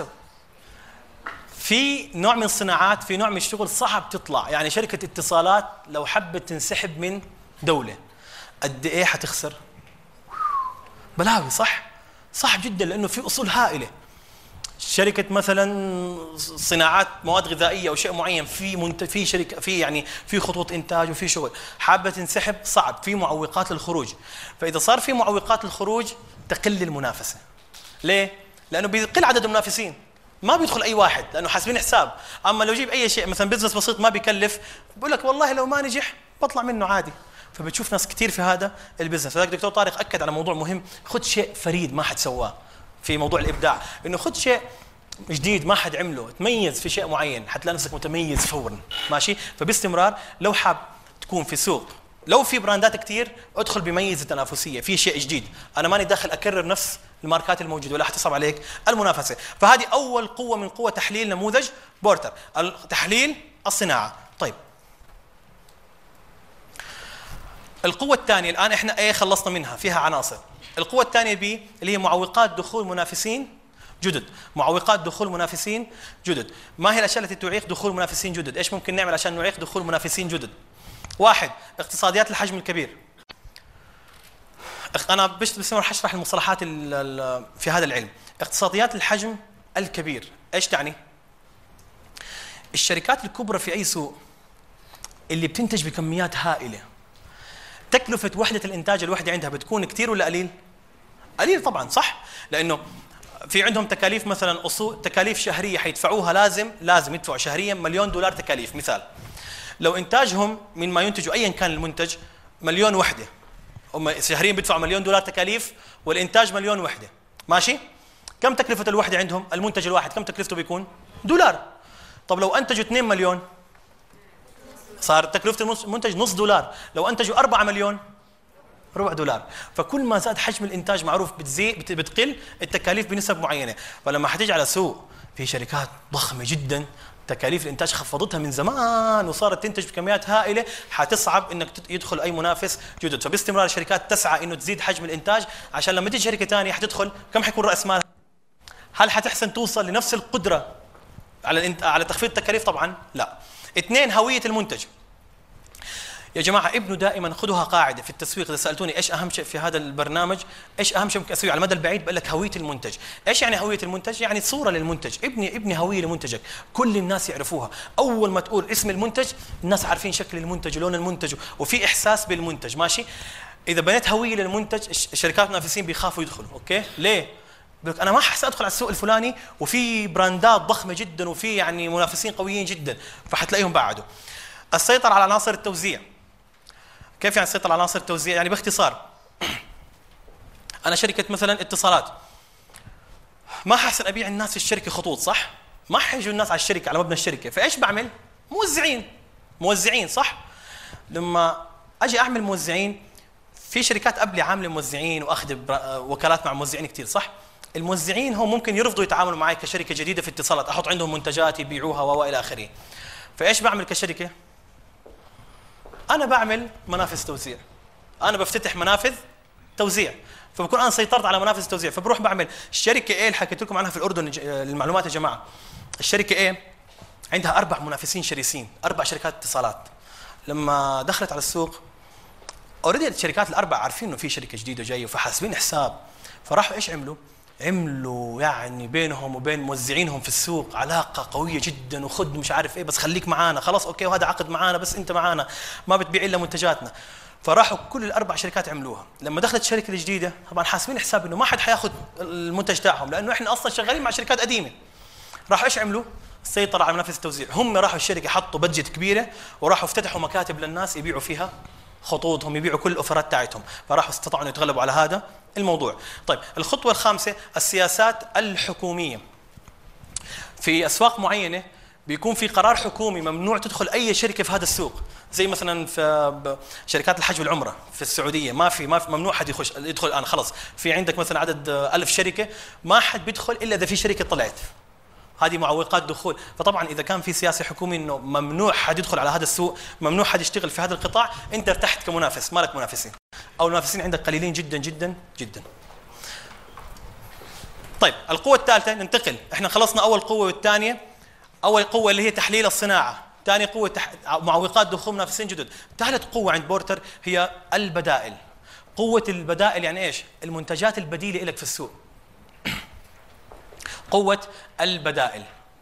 في نوع من الصناعات، في نوع من الشغل صعب تطلع. يعني شركة اتصالات لو حبت تنسحب من دولة قد ايه حتخسر؟ بلاوي، صح؟ صعب جدا لانه في اصول هائلة. شركة مثلا صناعات مواد غذائية أو شيء معين، في منت... في شركة في يعني في خطوط إنتاج وفي شغل، حابة تنسحب صعب، في معوقات للخروج. فإذا صار في معوقات للخروج تقل المنافسة. ليه؟ لأنه بيقل عدد المنافسين، ما بيدخل أي واحد لأنه حاسبين حساب. أما لو جيب أي شيء مثلا بزنس بسيط ما بيكلف، بقول لك والله لو ما نجح بطلع منه عادي. فبتشوف ناس كتير في هذا البزنس. لذلك دكتور طارق أكد على موضوع مهم، خذ شيء فريد ما حد سواه في موضوع الإبداع، إنه خذ شيء جديد ما حد عمله، تميز في شيء معين حتلاقي نفسك متميز فورا. ماشي؟ فباستمرار لو حاب تكون في سوق، لو في براندات كتير ادخل بميزة تنافسية في شيء جديد. أنا ماني داخل أكرر نفس الماركات الموجودة ولا حتصعب عليك المنافسة. فهذه أول قوة من قوة تحليل نموذج بورتر، تحليل الصناعة. طيب القوة الثانية الآن إحنا إيه خلصنا منها، فيها عناصر. القوة الثانية بي اللي هي معوقات دخول منافسين جدد. معوقات دخول منافسين جدد، ما هي الأشياء التي تعيق دخول منافسين جدد؟ إيش ممكن نعمل عشان نعيق دخول منافسين جدد؟ واحد، اقتصاديات الحجم الكبير. أنا بستمر حشرح المصطلحات في هذا العلم. اقتصاديات الحجم الكبير إيش تعني؟ الشركات الكبرى في أي سوق اللي بتنتج بكميات هائلة، تكلفة وحدة الإنتاج الوحدة عندها بتكون كتير ولا قليل؟ قليل طبعا، صح؟ لأنه في عندهم تكاليف مثلا أصول، تكاليف شهرية حيدفعوها، لازم لازم يدفعوا شهريا مليون دولار تكاليف. مثال، لو إنتاجهم من ما ينتجوا أيا كان المنتج مليون وحدة، هم شهريا بيدفعوا مليون دولار تكاليف والإنتاج مليون وحدة. ماشي؟ كم تكلفة الوحدة عندهم؟ المنتج الواحد كم تكلفته بيكون؟ دولار. طب لو أنتجوا اثنين مليون صار تكلفة المنتج نص دولار. لو أنتجوا أربعة مليون ربع دولار. فكل ما زاد حجم الإنتاج معروف بتزيد بتقل التكاليف بنسب معينة. فلما حتيجي على سوق في شركات ضخمة جدا تكاليف الانتاج خفضتها من زمان وصارت تنتج بكميات هائله، حتصعب انك يدخل اي منافس جدد. فباستمرار الشركات تسعى انه تزيد حجم الانتاج عشان لما تيجي شركه ثانيه حتدخل كم حيكون راس مالها؟ هل حتحسن توصل لنفس القدره على الانت... على تخفيض التكاليف؟ طبعا لا. اثنين، هويه المنتج. يا جماعه ابنوا دائما، خذوها قاعده في التسويق. اذا سالتوني ايش اهم شيء في هذا البرنامج، ايش اهم شيء ممكن اسويه على المدى البعيد، بقول لك هويه المنتج. ايش يعني هويه المنتج؟ يعني صوره للمنتج. ابني ابني هويه لمنتجك كل الناس يعرفوها. اول ما تقول اسم المنتج الناس عارفين شكل المنتج ولون المنتج وفي احساس بالمنتج، ماشي؟ اذا بنيت هويه للمنتج الشركات المنافسين بيخافوا يدخلوا. اوكي ليه؟ بقولك انا ما احس ادخل على السوق الفلاني وفي براندات ضخمه جدا وفي يعني منافسين قويين جدا، فحتلاقيهم بعدوا. السيطره على عناصر التوزيع. كيف يعني السيطره على عناصر التوزيع؟ يعني باختصار انا شركه مثلا اتصالات، ما حسن ابيع الناس في الشركه خطوط، صح؟ ما حيجوا الناس على الشركه على مبنى الشركه، فايش بعمل؟ موزعين. موزعين صح؟ لما اجي اعمل موزعين، في شركات قبلي عامله موزعين واخذ وكالات مع موزعين كثير، صح؟ الموزعين هم ممكن يرفضوا يتعاملوا معي كشركه جديده في اتصالات، احط عندهم منتجات يبيعوها والى اخره. فايش بعمل كشركه؟ انا بعمل منافذ توزيع، انا بفتتح منافذ توزيع، فبكون انا سيطرت على منافذ التوزيع. فبروح بعمل الشركه ايه اللي حكيت لكم عنها في الاردن للمعلومات يا جماعه. الشركه ايه عندها اربع منافسين شرسين، اربع شركات اتصالات. لما دخلت على السوق اوريدي الشركات الاربع عارفين انه في شركه جديده جايه فحاسبين حساب، فراحوا ايش عملوا؟ عملوا يعني بينهم وبين موزعينهم في السوق علاقه قويه جدا، وخد مش عارف ايه بس خليك معانا، خلاص اوكي وهذا عقد معانا بس انت معانا ما بتبيع الا منتجاتنا. فراحوا كل الاربع شركات عملوها. لما دخلت الشركه الجديده طبعا حاسبين حساب انه ما حد حياخذ المنتج تاعهم لانه احنا اصلا شغالين مع شركات قديمه. راحوا ايش عملوا؟ سيطروا على منافذ التوزيع. هم راحوا الشركه حطوا بادجت كبيره وراحوا افتتحوا مكاتب للناس يبيعوا فيها خطوطهم، يبيعوا كل الاوفرات تاعتهم، فراحوا استطاعوا ان يتغلبوا على هذا الموضوع. طيب الخطوه الخامسه السياسات الحكوميه. في اسواق معينه بيكون في قرار حكومي ممنوع تدخل اي شركه في هذا السوق، زي مثلا في شركات الحج والعمره في السعوديه ما في ما في ممنوع حد يخش يدخل الان، خلص في عندك مثلا عدد ألف شركه ما حد بيدخل الا اذا في شركه طلعت، هذه معوقات دخول. فطبعا اذا كان في سياسه حكومي انه ممنوع حد يدخل على هذا السوق، ممنوع حد يشتغل في هذا القطاع، انت ارتحت كمنافس، مالك منافسين او المنافسين عندك قليلين جدا جدا جدا. طيب القوه الثالثه ننتقل، احنا خلصنا اول قوه والثانيه. اول قوه اللي هي تحليل الصناعه، ثاني قوه تح... معوقات دخول منافسين جدد، ثالث قوه عند بورتر هي البدائل. قوه البدائل يعني ايش؟ المنتجات البديله لك في السوق. قوة البدائل.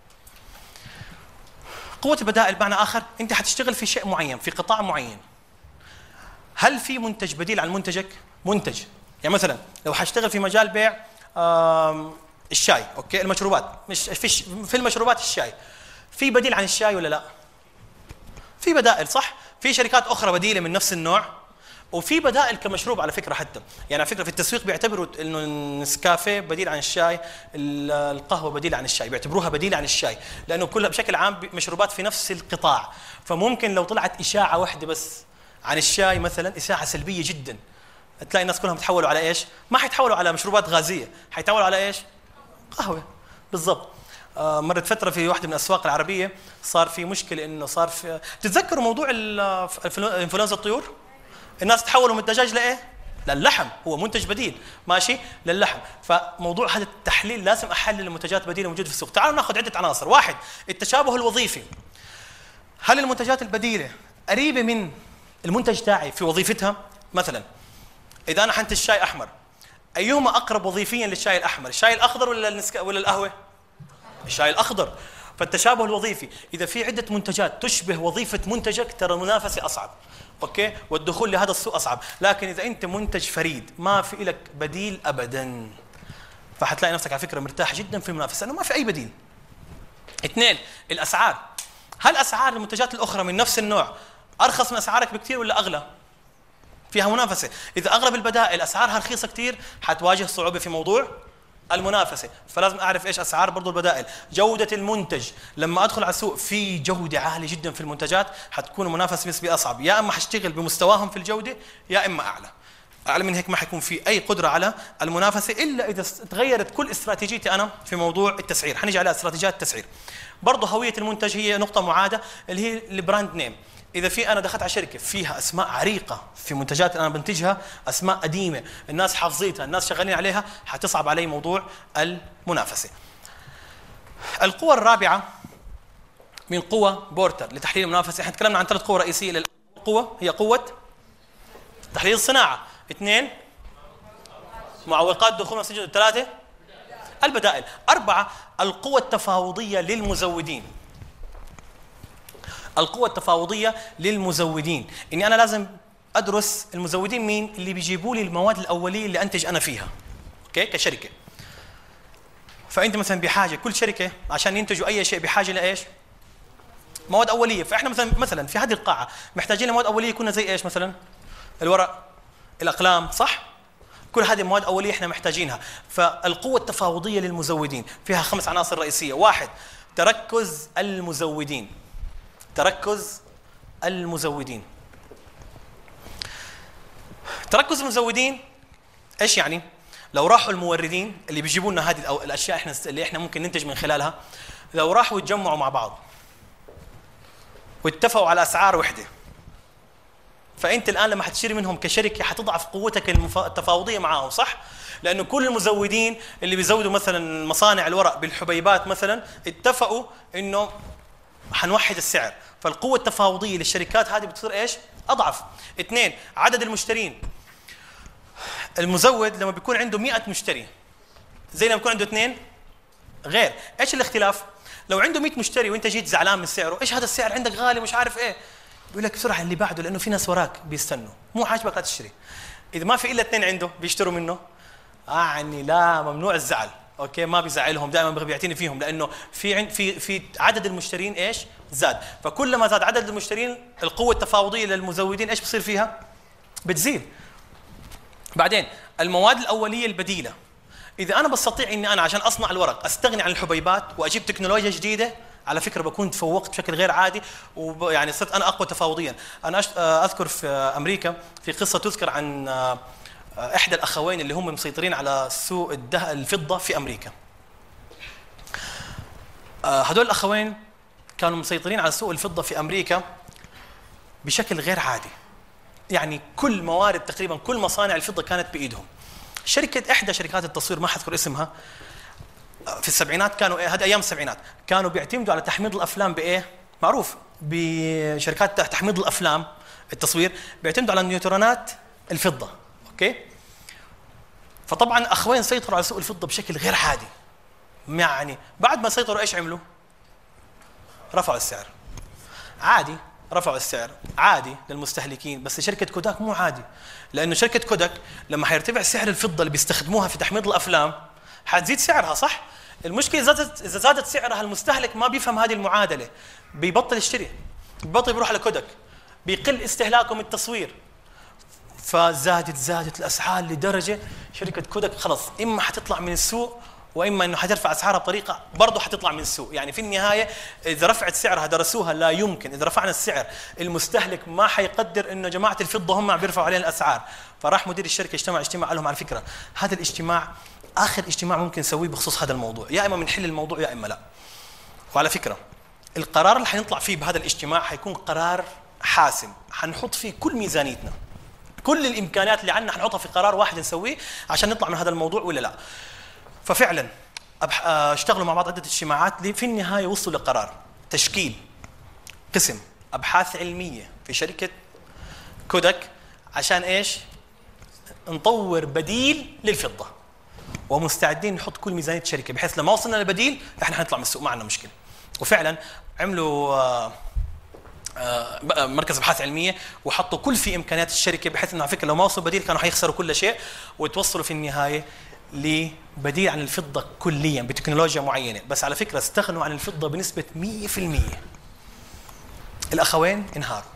قوة البدائل بمعنى آخر أنت حتشتغل في شيء معين في قطاع معين، هل في منتج بديل عن منتجك؟ منتج يعني مثلا لو حاشتغل في مجال بيع الشاي، أوكي المشروبات، مش في في المشروبات الشاي، في بديل عن الشاي ولا لا؟ في بدائل صح؟ في شركات أخرى بديلة من نفس النوع، وفي بدائل كمشروب على فكره. حتى يعني على فكره في التسويق بيعتبروا انه النسكافيه بديل عن الشاي، القهوه بديل عن الشاي، بيعتبروها بديل عن الشاي لانه كلها بشكل عام مشروبات في نفس القطاع. فممكن لو طلعت اشاعه واحده بس عن الشاي مثلا، اشاعه سلبيه جدا، تلاقي الناس كلهم تحولوا على ايش؟ ما حيتحولوا على مشروبات غازيه، حيتحولوا على ايش؟ قهوه بالضبط. آه مرت فتره في واحده من الاسواق العربيه صار في مشكله انه صار في، تتذكروا موضوع انفلونزا الطيور؟ الناس تحولوا من الدجاج لايه؟ للحم، هو منتج بديل ماشي للحم. فموضوع هذا التحليل لازم احلل المنتجات البديله موجوده في السوق. تعالوا ناخذ عده عناصر. واحد، التشابه الوظيفي. هل المنتجات البديله قريبه من المنتج تاعي في وظيفتها؟ مثلا اذا انا حنتج شاي احمر، ايهما اقرب وظيفيا للشاي الاحمر؟ الشاي الاخضر ولا النسك... ولا القهوه؟ الشاي الاخضر. فالتشابه الوظيفي، اذا في عده منتجات تشبه وظيفه منتجك ترى المنافسه اصعب، اوكي، والدخول لهذا السوق اصعب. لكن اذا انت منتج فريد ما في لك بديل ابدا، فحتلاقي نفسك على فكره مرتاح جدا في المنافسه لانه ما في اي بديل. اثنين، الاسعار. هل اسعار المنتجات الاخرى من نفس النوع ارخص من اسعارك بكثير ولا اغلى؟ فيها منافسه. اذا اغلب البدائل اسعارها رخيصه كثير حتواجه صعوبه في موضوع المنافسه، فلازم اعرف ايش اسعار برضو البدائل. جوده المنتج، لما ادخل على السوق في جوده عاليه جدا في المنتجات حتكون المنافسه بالنسبه اصعب، يا اما حاشتغل بمستواهم في الجوده يا اما اعلى. اعلى من هيك ما حيكون في اي قدره على المنافسه الا اذا تغيرت كل استراتيجيتي انا في موضوع التسعير. حنيجي على استراتيجيات التسعير. برضه هويه المنتج هي نقطه معاده اللي هي البراند نيم. اذا في انا دخلت على شركه فيها اسماء عريقه في منتجات انا بنتجها، اسماء قديمه الناس حافظيتها الناس شغالين عليها، حتصعب علي موضوع المنافسه. القوة الرابعة من قوى بورتر لتحليل المنافسة. احنا تكلمنا عن ثلاث قوى رئيسية للقوة، هي قوة تحليل الصناعة، اثنين معوقات دخول السجن، ثلاثة البدائل، أربعة القوة التفاوضية للمزودين. القوة التفاوضية للمزودين، إني أنا لازم أدرس المزودين مين اللي بيجيبوا لي المواد الأولية اللي أنتج أنا فيها، أوكي كشركة. فأنت مثلا بحاجة، كل شركة عشان ينتجوا أي شيء بحاجة لإيش؟ مواد أولية. فإحنا مثلا مثلا في هذه القاعة محتاجين مواد أولية كنا زي إيش مثلا؟ الورق، الأقلام، صح؟ كل هذه مواد أولية إحنا محتاجينها. فالقوة التفاوضية للمزودين فيها خمس عناصر رئيسية. واحد، تركز المزودين. تركز المزودين. تركز المزودين إيش يعني؟ لو راحوا الموردين اللي بيجيبوا لنا هذه الأشياء إحنا اللي إحنا ممكن ننتج من خلالها، لو راحوا يتجمعوا مع بعض واتفقوا على أسعار وحدة، فأنت الآن لما حتشتري منهم كشركة حتضعف قوتك التفاوضية معاهم، صح؟ لأنه كل المزودين اللي بيزودوا مثلا مصانع الورق بالحبيبات مثلا اتفقوا إنه حنوحد السعر، فالقوة التفاوضية للشركات هذه بتصير إيش؟ أضعف. اثنين، عدد المشترين. المزود لما بيكون عنده مئة مشتري زي لما بيكون عنده اثنين غير. ايش الاختلاف؟ لو عنده مئة مشتري وانت جيت زعلان من سعره، ايش هذا السعر عندك غالي مش عارف ايه، بيقول لك بسرعه اللي بعده لانه في ناس وراك بيستنوا، مو عاجبك لا تشتري. اذا ما في الا اثنين عنده بيشتروا منه، يعني لا، ممنوع الزعل، اوكي، ما بيزعلهم، دائما بيعتني فيهم لانه في عند في في عدد المشترين ايش؟ زاد. فكلما زاد عدد المشترين القوه التفاوضيه للمزودين ايش بصير فيها؟ بتزيد. بعدين المواد الأولية البديلة. إذا أنا بستطيع إني أنا عشان أصنع الورق أستغني عن الحبيبات وأجيب تكنولوجيا جديدة، على فكرة بكون تفوقت بشكل غير عادي، ويعني صرت أنا أقوى تفاوضيا. أنا أذكر في أمريكا في قصة تذكر عن إحدى الأخوين اللي هم مسيطرين على سوق الفضة في أمريكا. هذول الأخوين كانوا مسيطرين على سوق الفضة في أمريكا بشكل غير عادي. يعني كل موارد تقريبا كل مصانع الفضة كانت بإيدهم. شركة إحدى شركات التصوير ما حذكر اسمها، في السبعينات كانوا إيه، هذه أيام السبعينات، كانوا بيعتمدوا على تحميض الأفلام بإيه؟ معروف بشركات تحميض الأفلام التصوير بيعتمدوا على نيوترونات الفضة، أوكي؟ فطبعا أخوين سيطروا على سوق الفضة بشكل غير عادي. يعني بعد ما سيطروا إيش عملوا؟ رفعوا السعر. عادي، رفعوا السعر عادي للمستهلكين، بس شركة كوداك مو عادي، لأنه شركة كوداك لما حيرتفع سعر الفضة اللي بيستخدموها في تحميض الأفلام حتزيد سعرها، صح؟ المشكلة زادت، إذا زادت سعرها المستهلك ما بيفهم هذه المعادلة، بيبطل يشتري، بيبطل يروح على كوداك، بيقل استهلاكه من التصوير. فزادت زادت الأسعار لدرجة شركة كوداك خلص إما حتطلع من السوق واما انه حترفع اسعارها بطريقه برضه حتطلع من السوق. يعني في النهايه اذا رفعت سعرها درسوها لا يمكن، اذا رفعنا السعر المستهلك ما حيقدر انه جماعه الفضه هم عم بيرفعوا علينا الاسعار. فراح مدير الشركه اجتمع اجتماع قال لهم على فكره هذا الاجتماع اخر اجتماع ممكن نسويه بخصوص هذا الموضوع، يا اما بنحل الموضوع يا اما لا. وعلى فكره القرار اللي حنطلع فيه بهذا الاجتماع حيكون قرار حاسم، حنحط فيه كل ميزانيتنا، كل الامكانيات اللي عندنا حنحطها في قرار واحد نسويه عشان نطلع من هذا الموضوع ولا لا. ففعلا اشتغلوا مع بعض عدة اجتماعات، في النهاية وصلوا لقرار تشكيل قسم أبحاث علمية في شركة كوداك عشان إيش؟ نطور بديل للفضة، ومستعدين نحط كل ميزانية الشركة بحيث لما وصلنا للبديل إحنا حنطلع من السوق ما عندنا مشكلة. وفعلا عملوا آآ آآ مركز أبحاث علمية وحطوا كل في إمكانيات الشركة بحيث إنه على فكرة لو ما وصلوا بديل كانوا حيخسروا كل شيء، وتوصلوا في النهاية لبديل عن الفضة كليا بتكنولوجيا معينة. بس على فكرة استغنوا عن الفضة بنسبة مية بالمية. الأخوين انهاروا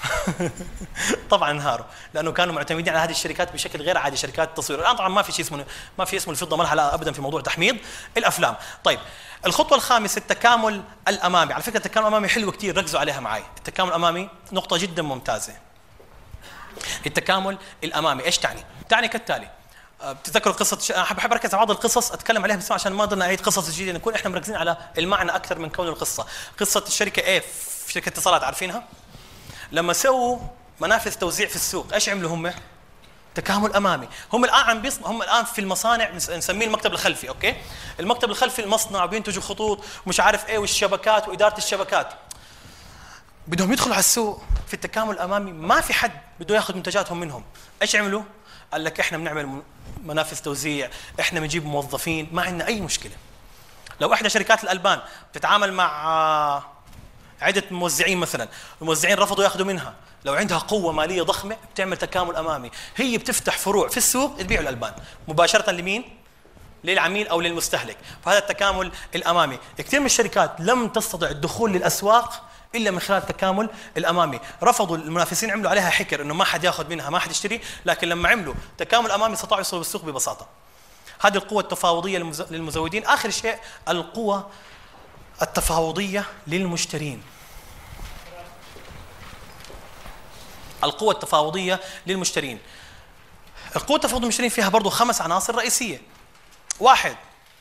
طبعا انهاروا لأنه كانوا معتمدين على هذه الشركات بشكل غير عادي، شركات التصوير. الآن طبعا ما في شيء اسمه ما في اسمه الفضة، ما لها علاقة أبدا في موضوع تحميض الأفلام. طيب الخطوة الخامسة التكامل الأمامي. على فكرة التكامل الأمامي حلو كتير، ركزوا عليها معي. التكامل الأمامي نقطة جدا ممتازة. التكامل الامامي ايش تعني؟ تعني كالتالي. بتتذكروا قصه، احب احب اركز على بعض القصص اتكلم عليها بس عشان ما ضلنا نعيد قصص جديده، نكون احنا مركزين على المعنى اكثر من كون القصه. قصه الشركه ايه في شركه اتصالات عارفينها؟ لما سووا منافذ توزيع في السوق ايش عملوا هم؟ تكامل امامي. هم الان عم بيصنع، هم الان في المصانع نسميه المكتب الخلفي، اوكي؟ المكتب الخلفي المصنع وبينتجوا خطوط ومش عارف ايه والشبكات واداره الشبكات. بدهم يدخلوا على السوق في التكامل الامامي، ما في حد بده ياخذ منتجاتهم منهم، ايش عملوا؟ قال لك احنا بنعمل منافذ توزيع، احنا بنجيب موظفين، ما عندنا اي مشكله. لو احدى شركات الالبان بتتعامل مع عده موزعين مثلا، الموزعين رفضوا ياخذوا منها، لو عندها قوه ماليه ضخمه بتعمل تكامل امامي، هي بتفتح فروع في السوق تبيع الالبان مباشره لمين؟ للعميل او للمستهلك، فهذا التكامل الامامي. كثير من الشركات لم تستطع الدخول للاسواق الا من خلال التكامل الامامي، رفضوا المنافسين، عملوا عليها حكر انه ما حد ياخذ منها، ما حد يشتري، لكن لما عملوا تكامل امامي استطاعوا يوصلوا بالسوق ببساطه. هذه القوه التفاوضيه للمزودين. اخر شيء القوه التفاوضيه للمشترين. القوه التفاوضيه للمشترين. القوه التفاوضيه للمشترين فيها برضه خمس عناصر رئيسيه. واحد،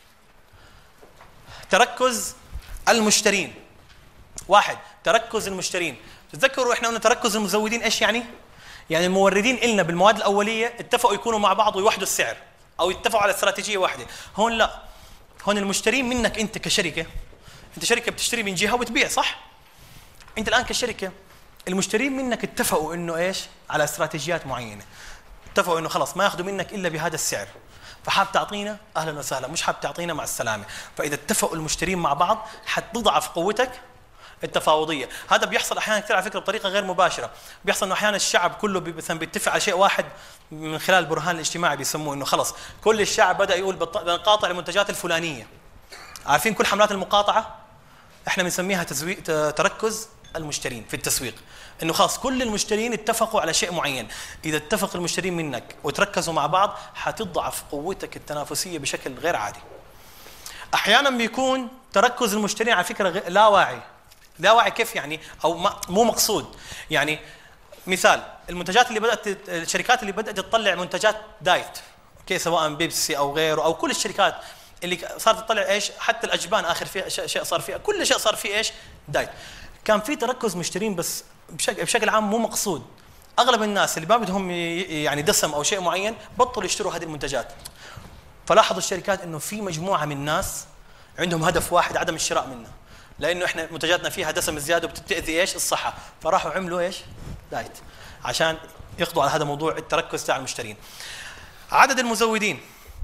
تركز المشترين. واحد، تركز المشترين. تتذكروا احنا قلنا تركز المزودين ايش يعني؟ يعني الموردين إلنا بالمواد الاوليه اتفقوا يكونوا مع بعض ويوحدوا السعر او يتفقوا على استراتيجيه واحده. هون لا، هون المشترين منك انت كشركه، انت شركه بتشتري من جهه وبتبيع، صح؟ انت الان كشركه المشترين منك اتفقوا انه ايش؟ على استراتيجيات معينه. اتفقوا انه خلاص ما ياخذوا منك الا بهذا السعر. فحاب تعطينا اهلا وسهلا، مش حاب تعطينا مع السلامه. فاذا اتفقوا المشترين مع بعض حتضعف قوتك التفاوضيه. هذا بيحصل احيانا كثير على فكره بطريقه غير مباشره، بيحصل انه احيانا الشعب كله مثلا بيتفق على شيء واحد من خلال البرهان الاجتماعي بيسموه، انه خلص كل الشعب بدا يقول بنقاطع المنتجات الفلانيه. عارفين كل حملات المقاطعه احنا بنسميها تسويق، تركز المشترين في التسويق، انه خلاص كل المشترين اتفقوا على شيء معين. اذا اتفق المشترين منك وتركزوا مع بعض حتضعف قوتك التنافسيه بشكل غير عادي. احيانا بيكون تركز المشترين على فكره لا واعي. لا واعي كيف يعني؟ او مو مقصود. يعني مثال، المنتجات اللي بدات، الشركات اللي بدات تطلع منتجات دايت، اوكي، سواء بيبسي او غيره او كل الشركات اللي صارت تطلع ايش، حتى الاجبان اخر فيها شيء صار فيها، كل شيء صار فيه ايش؟ دايت. كان في تركز مشترين بس بشكل بشكل عام مو مقصود. اغلب الناس اللي ما بدهم يعني دسم او شيء معين بطلوا يشتروا هذه المنتجات. فلاحظوا الشركات انه في مجموعه من الناس عندهم هدف واحد، عدم الشراء منها، لانه احنا منتجاتنا فيها دسم زياده وبتاذي ايش؟ الصحه، فراحوا عملوا ايش؟ دايت عشان يقضوا على هذا موضوع التركز تاع المشترين. عدد المزودين.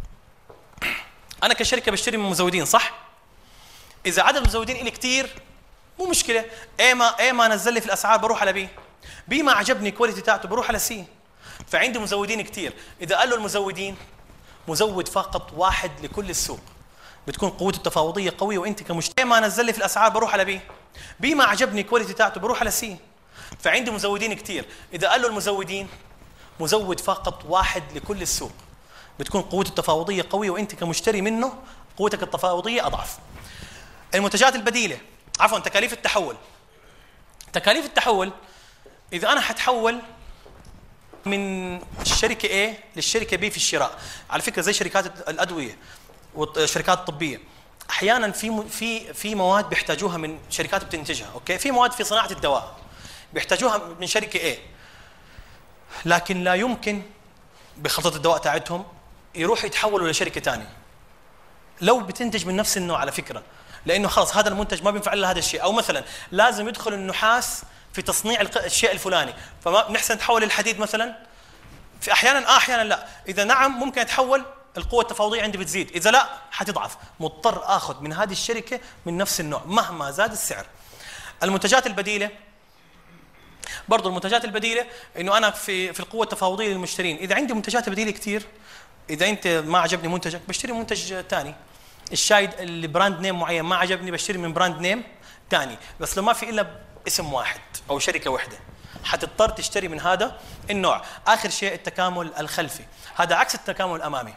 انا كشركه بشتري من مزودين، صح؟ اذا عدد المزودين الي كثير مو مشكله، اي ما اي ما نزل لي في الاسعار بروح على بي، بي ما عجبني الكواليتي تاعته بروح على سي. فعندي مزودين كثير، اذا قالوا المزودين مزود فقط واحد لكل السوق بتكون قوته التفاوضيه قويه، وانت كمشتري ما نزل لي في الاسعار بروح على بي، بي ما عجبني الكواليتي تاعته بروح على سي. فعندي مزودين كثير، اذا قالوا المزودين مزود فقط واحد لكل السوق بتكون قوته التفاوضيه قويه، وانت كمشتري منه قوتك التفاوضيه اضعف. المنتجات البديله، عفوا تكاليف التحول. تكاليف التحول، اذا انا حتحول من الشركه A للشركه B في الشراء، على فكره زي شركات الادويه والشركات الطبيه، احيانا في في في مواد بيحتاجوها من شركات بتنتجها، اوكي، في مواد في صناعه الدواء بيحتاجوها من شركه A، لكن لا يمكن بخلطه الدواء تاعتهم يروحوا يتحولوا لشركه ثانيه لو بتنتج من نفس النوع، على فكره، لانه خلاص هذا المنتج ما بينفع الا هذا الشيء. او مثلا لازم يدخل النحاس في تصنيع الشيء الفلاني، فما بنحسن نتحول للحديد مثلا. في احيانا اه احيانا لا، اذا نعم ممكن اتحول القوه التفاوضيه عندي بتزيد، اذا لا حتضعف، مضطر اخذ من هذه الشركه من نفس النوع مهما زاد السعر. المنتجات البديله برضو، المنتجات البديله انه انا في في القوه التفاوضيه للمشترين، اذا عندي منتجات بديله كثير، اذا انت ما عجبني منتجك بشتري منتج ثاني. الشاي اللي براند نيم معين ما عجبني بشتري من براند نيم ثاني، بس لو ما في الا اسم واحد او شركه واحده حتضطر تشتري من هذا النوع. اخر شيء التكامل الخلفي، هذا عكس التكامل الامامي.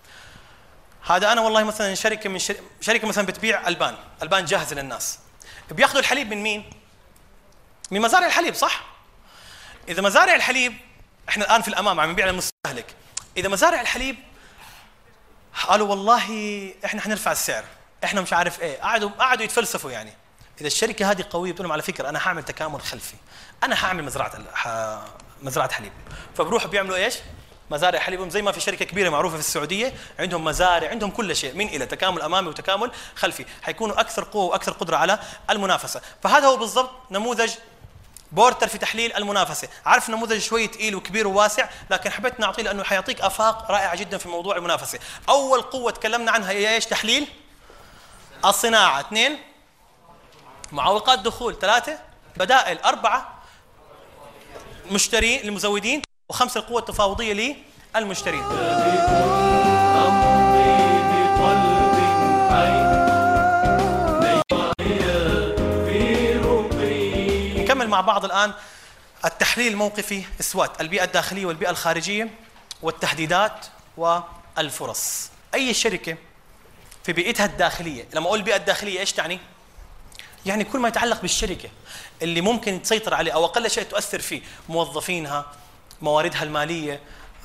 هذا انا والله مثلا شركه من شركه, شركة مثلا بتبيع البان، البان جاهزه للناس، بياخذوا الحليب من مين؟ من مزارع الحليب، صح؟ اذا مزارع الحليب احنا الان في الامام عم نبيع للمستهلك. اذا مزارع الحليب قالوا والله احنا حنرفع السعر، احنا مش عارف ايه، قعدوا قعدوا يتفلسفوا يعني. اذا الشركه هذه قويه بتقول لهم على فكره انا حاعمل تكامل خلفي، انا حاعمل مزرعه مزرعه حليب، فبروحوا بيعملوا ايش؟ مزارع حليبهم زي ما في شركه كبيره معروفه في السعوديه عندهم مزارع، عندهم كل شيء من الى تكامل امامي وتكامل خلفي، حيكونوا اكثر قوه واكثر قدره على المنافسه. فهذا هو بالضبط نموذج بورتر في تحليل المنافسه. عارف نموذج شوي ثقيل وكبير وواسع، لكن حبيت نعطيه لانه حيعطيك افاق رائعه جدا في موضوع المنافسه. اول قوه تكلمنا عنها هي ايش؟ تحليل الصناعه. اثنين معوقات دخول. ثلاثه بدائل. اربعه مشترين المزودين. وخمسه القوه التفاوضيه للمشترين. نكمل مع بعض الآن التحليل الموقفي سوات البيئة الداخلية والبيئة الخارجية والتهديدات والفرص. أي شركة في بيئتها الداخلية، لما أقول البيئة الداخلية إيش تعني؟ يعني كل ما يتعلق بالشركة اللي ممكن تسيطر عليه أو أقل شيء تؤثر فيه، موظفينها، مواردها المالية،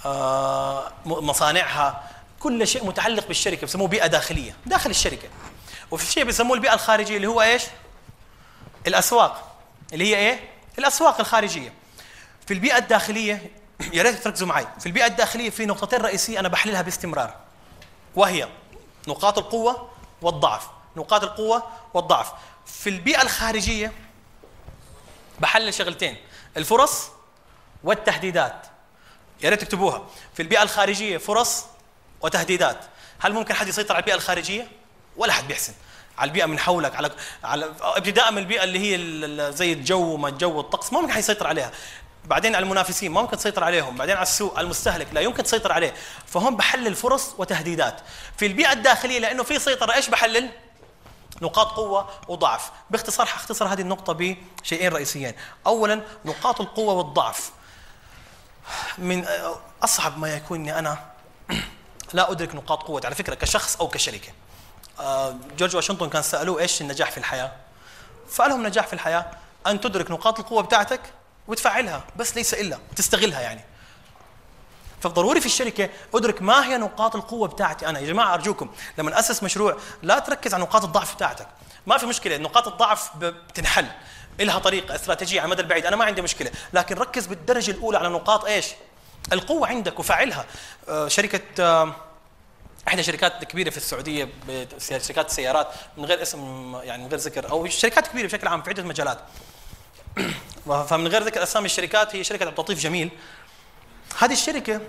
مصانعها، كل شيء متعلق بالشركة بسموه بيئة داخلية داخل الشركة. وفي شيء بيسموه البيئة الخارجية اللي هو إيش؟ الأسواق، اللي هي ايه؟ الاسواق الخارجيه. في البيئه الداخليه يا ريت تركزوا معي، في البيئه الداخليه في نقطتين رئيسيه انا بحللها باستمرار، وهي نقاط القوه والضعف. نقاط القوه والضعف. في البيئه الخارجيه بحلل شغلتين، الفرص والتهديدات. يا ريت تكتبوها. في البيئه الخارجيه فرص وتهديدات. هل ممكن حد يسيطر على البيئه الخارجيه؟ ولا حد بيحسن. على البيئه من حولك، على على ابتداء من البيئه اللي هي زي الجو، ما الجو الطقس ما ممكن حيسيطر عليها. بعدين على المنافسين ما ممكن تسيطر عليهم، بعدين على السوق، على المستهلك لا يمكن تسيطر عليه. فهم بحلل فرص وتهديدات. في البيئه الداخليه لانه في سيطره ايش بحلل؟ نقاط قوه وضعف. باختصار حاختصر هذه النقطه بشيئين رئيسيين. اولا نقاط القوه والضعف. من اصعب ما يكون اني انا لا ادرك نقاط قوتي على فكره كشخص او كشركه. جورج واشنطن كان سألوه إيش النجاح في الحياة؟ فقالهم النجاح في الحياة أن تدرك نقاط القوة بتاعتك وتفعلها، بس ليس إلا تستغلها يعني. فضروري في الشركة أدرك ما هي نقاط القوة بتاعتي أنا. يا جماعة أرجوكم لما أسس مشروع لا تركز على نقاط الضعف بتاعتك. ما في مشكلة، نقاط الضعف بتنحل، إلها طريقة استراتيجية على المدى البعيد، أنا ما عندي مشكلة، لكن ركز بالدرجة الأولى على نقاط إيش؟ القوة عندك وفعلها. شركة احدى شركات كبيره في السعوديه، شركات السيارات من غير اسم يعني من غير ذكر، او شركات كبيره بشكل عام في عده مجالات، فمن غير ذكر اسامي الشركات، هي شركه عبد اللطيف جميل. هذه الشركه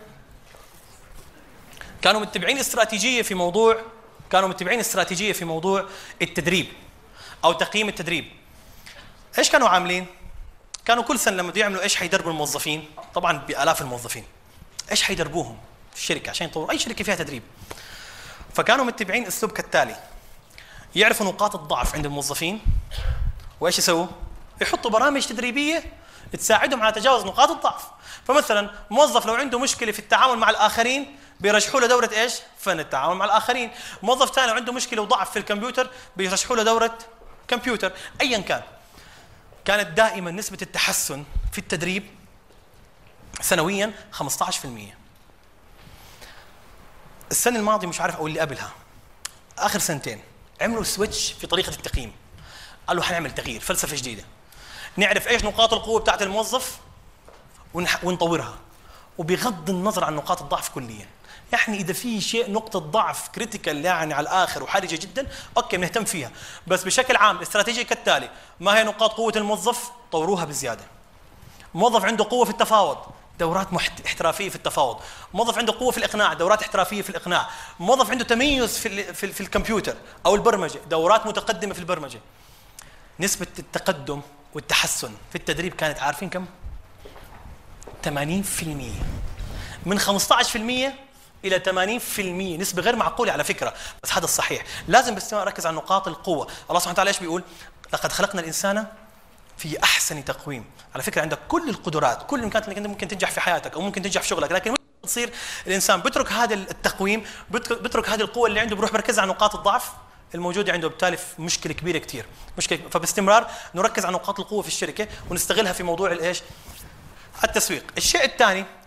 كانوا متبعين استراتيجيه في موضوع كانوا متبعين استراتيجيه في موضوع التدريب او تقييم التدريب. ايش كانوا عاملين؟ كانوا كل سنه لما يعملوا ايش حيدربوا الموظفين، طبعا بالاف الموظفين، ايش حيدربوهم في الشركه عشان يطوروا اي شركه فيها تدريب. فكانوا متبعين اسلوب كالتالي: يعرفوا نقاط الضعف عند الموظفين، وايش يسووا؟ يحطوا برامج تدريبيه تساعدهم على تجاوز نقاط الضعف. فمثلا موظف لو عنده مشكله في التعامل مع الاخرين بيرشحوا له دوره ايش؟ فن التعامل مع الاخرين. موظف ثاني لو عنده مشكله وضعف في الكمبيوتر بيرشحوا له دوره كمبيوتر. ايا كان، كانت دائما نسبه التحسن في التدريب سنويا خمسة عشر بالمئة. السنة الماضية مش عارف أو اللي قبلها، آخر سنتين عملوا سويتش في طريقة التقييم. قالوا حنعمل تغيير، فلسفة جديدة، نعرف إيش نقاط القوة بتاعت الموظف ونطورها، وبغض النظر عن نقاط الضعف كليا. يعني إذا في شيء نقطة ضعف كريتيكال يعني على الآخر وحرجة جدا، أوكي بنهتم فيها، بس بشكل عام الاستراتيجية كالتالي: ما هي نقاط قوة الموظف؟ طوروها بزيادة. موظف عنده قوة في التفاوض، دورات محت... احترافيه في التفاوض. موظف عنده قوه في الاقناع، دورات احترافيه في الاقناع. موظف عنده تميز في ال... في, ال... في الكمبيوتر او البرمجه، دورات متقدمه في البرمجه. نسبه التقدم والتحسن في التدريب كانت عارفين كم؟ ثمانين بالمئة. من خمسة عشر بالمئة الى ثمانين بالمئة، نسبه غير معقوله على فكره، بس هذا الصحيح. لازم باستمرار اركز على نقاط القوه. الله سبحانه وتعالى ايش بيقول؟ لقد خلقنا الانسان في احسن تقويم. على فكره عندك كل القدرات، كل الامكانيات اللي انت ممكن تنجح في حياتك او ممكن تنجح في شغلك، لكن تصير الانسان بترك هذا التقويم، بترك هذه القوه اللي عنده، بروح بركز على نقاط الضعف الموجوده عنده، بالتالي مشكله كبيره كثير، مشكله. فباستمرار نركز على نقاط القوه في الشركه ونستغلها في موضوع الايش؟ التسويق. الشيء الثاني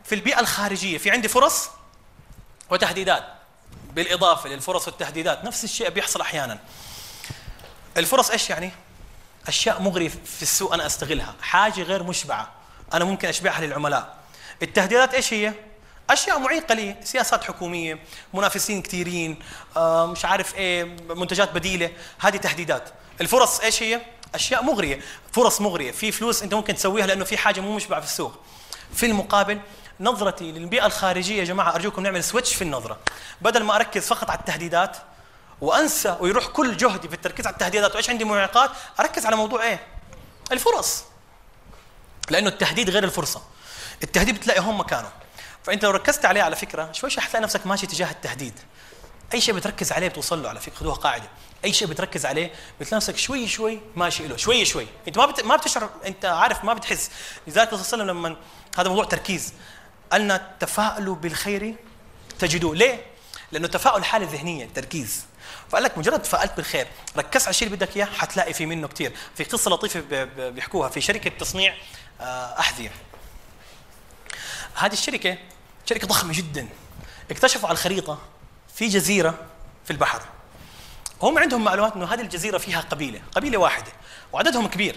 في البيئه الخارجيه في عندي فرص وتهديدات، بالاضافه للفرص والتهديدات نفس الشيء بيحصل احيانا. الفرص ايش يعني؟ اشياء مغريه في السوق انا استغلها، حاجه غير مشبعه انا ممكن اشبعها للعملاء. التهديدات ايش هي؟ اشياء معيقه لي، سياسات حكوميه، منافسين كثيرين، آه مش عارف ايه، منتجات بديله، هذه تهديدات. الفرص ايش هي؟ اشياء مغريه، فرص مغريه، في فلوس انت ممكن تسويها لانه في حاجه مو مشبعه في السوق. في المقابل نظرتي للبيئه الخارجيه يا جماعه ارجوكم نعمل سويتش في النظره، بدل ما اركز فقط على التهديدات وانسى ويروح كل جهدي في التركيز على التهديدات وايش عندي معيقات، اركز على موضوع ايه؟ الفرص. لانه التهديد غير الفرصه. التهديد بتلاقي هون مكانه، فانت لو ركزت عليه على فكره شوي شوي حتلاقي نفسك ماشي تجاه التهديد. اي شيء بتركز عليه بتوصل له، على فكره خذوها قاعده، اي شيء بتركز عليه بتلاقي نفسك شوي شوي ماشي له، شوي شوي، انت ما بت... ما بتشعر، انت عارف ما بتحس. لذلك الرسول صلى الله عليه وسلم لما هذا موضوع تركيز قالنا تفاءلوا بالخير تجدوه، ليه؟ لانه تفاؤل حاله ذهنيه، تركيز. فقال لك مجرد تفائلت بالخير، ركزت على الشيء اللي بدك اياه حتلاقي في منه كثير. في قصه لطيفه بيحكوها في شركه تصنيع احذيه. هذه الشركه شركه ضخمه جدا، اكتشفوا على الخريطه في جزيره في البحر. هم عندهم معلومات انه هذه الجزيره فيها قبيله، قبيله واحده وعددهم كبير.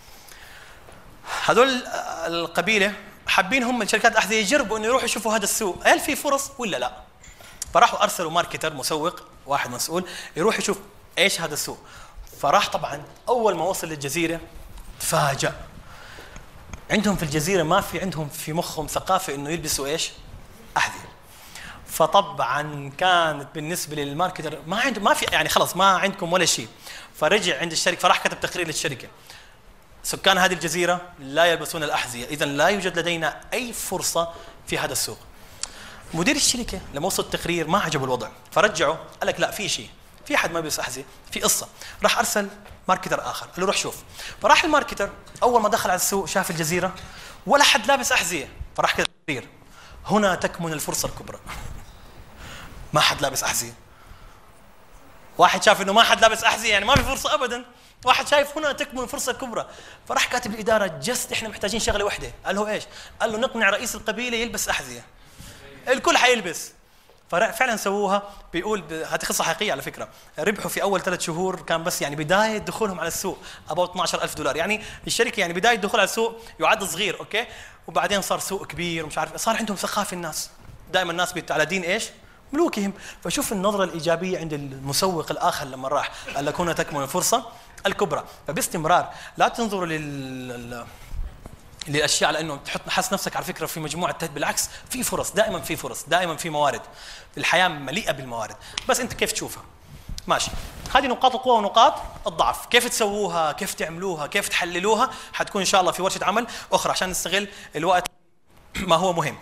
هذول القبيله حابين هم شركات الاحذيه يجربوا انه يروحوا يشوفوا هذا السوق، هل في فرص ولا لا؟ فراحوا ارسلوا ماركتر مسوق واحد مسؤول يروح يشوف ايش هذا السوق. فراح طبعا اول ما وصل للجزيره تفاجأ، عندهم في الجزيره ما في عندهم في مخهم ثقافه انه يلبسوا ايش؟ احذيه. فطبعا كانت بالنسبه للماركتر ما عنده ما في يعني خلص ما عندكم ولا شيء. فرجع عند الشركه، فراح كتب تقرير للشركه سكان هذه الجزيره لا يلبسون الاحذيه، اذا لا يوجد لدينا اي فرصه في هذا السوق. مدير الشركه لما وصل التقرير ما عجبه الوضع، فرجعه قال لك لا في شيء، في حد ما بيلبس احذيه، في قصه. راح ارسل ماركتر اخر قال له روح شوف. فراح الماركتر اول ما دخل على السوق شاف الجزيره ولا حد لابس احذيه، فراح كتب تقرير هنا تكمن الفرصه الكبرى. ما حد لابس احذيه. واحد شاف انه ما حد لابس احذيه يعني ما في فرصه ابدا، واحد شايف هنا تكمن الفرصه الكبرى. فراح كاتب الاداره جست احنا محتاجين شغله واحده. قال له ايش؟ قال له نقنع رئيس القبيله يلبس احذيه، الكل حيلبس. ففعلا سووها. بيقول هذه قصه حقيقيه على فكره، ربحوا في اول ثلاث شهور كان بس يعني بدايه دخولهم على السوق ابو اثني عشر ألف دولار، يعني الشركه يعني بدايه دخول على السوق يعد صغير اوكي، وبعدين صار سوق كبير ومش عارف، صار عندهم ثقافه. الناس دائما الناس بيت على دين ايش؟ ملوكهم. فشوف النظره الايجابيه عند المسوق الاخر لما راح قال لك هنا تكمن الفرصه الكبرى. فباستمرار لا تنظروا لل للاشياء على انه تحط حس نفسك على فكره في مجموعه تهديد، بالعكس في فرص، دائما في فرص، دائما في موارد. الحياه مليئه بالموارد، بس انت كيف تشوفها. ماشي، هذه نقاط القوه ونقاط الضعف، كيف تسووها، كيف تعملوها، كيف تحللوها، حتكون ان شاء الله في ورشه عمل اخرى عشان نستغل الوقت ما هو مهم.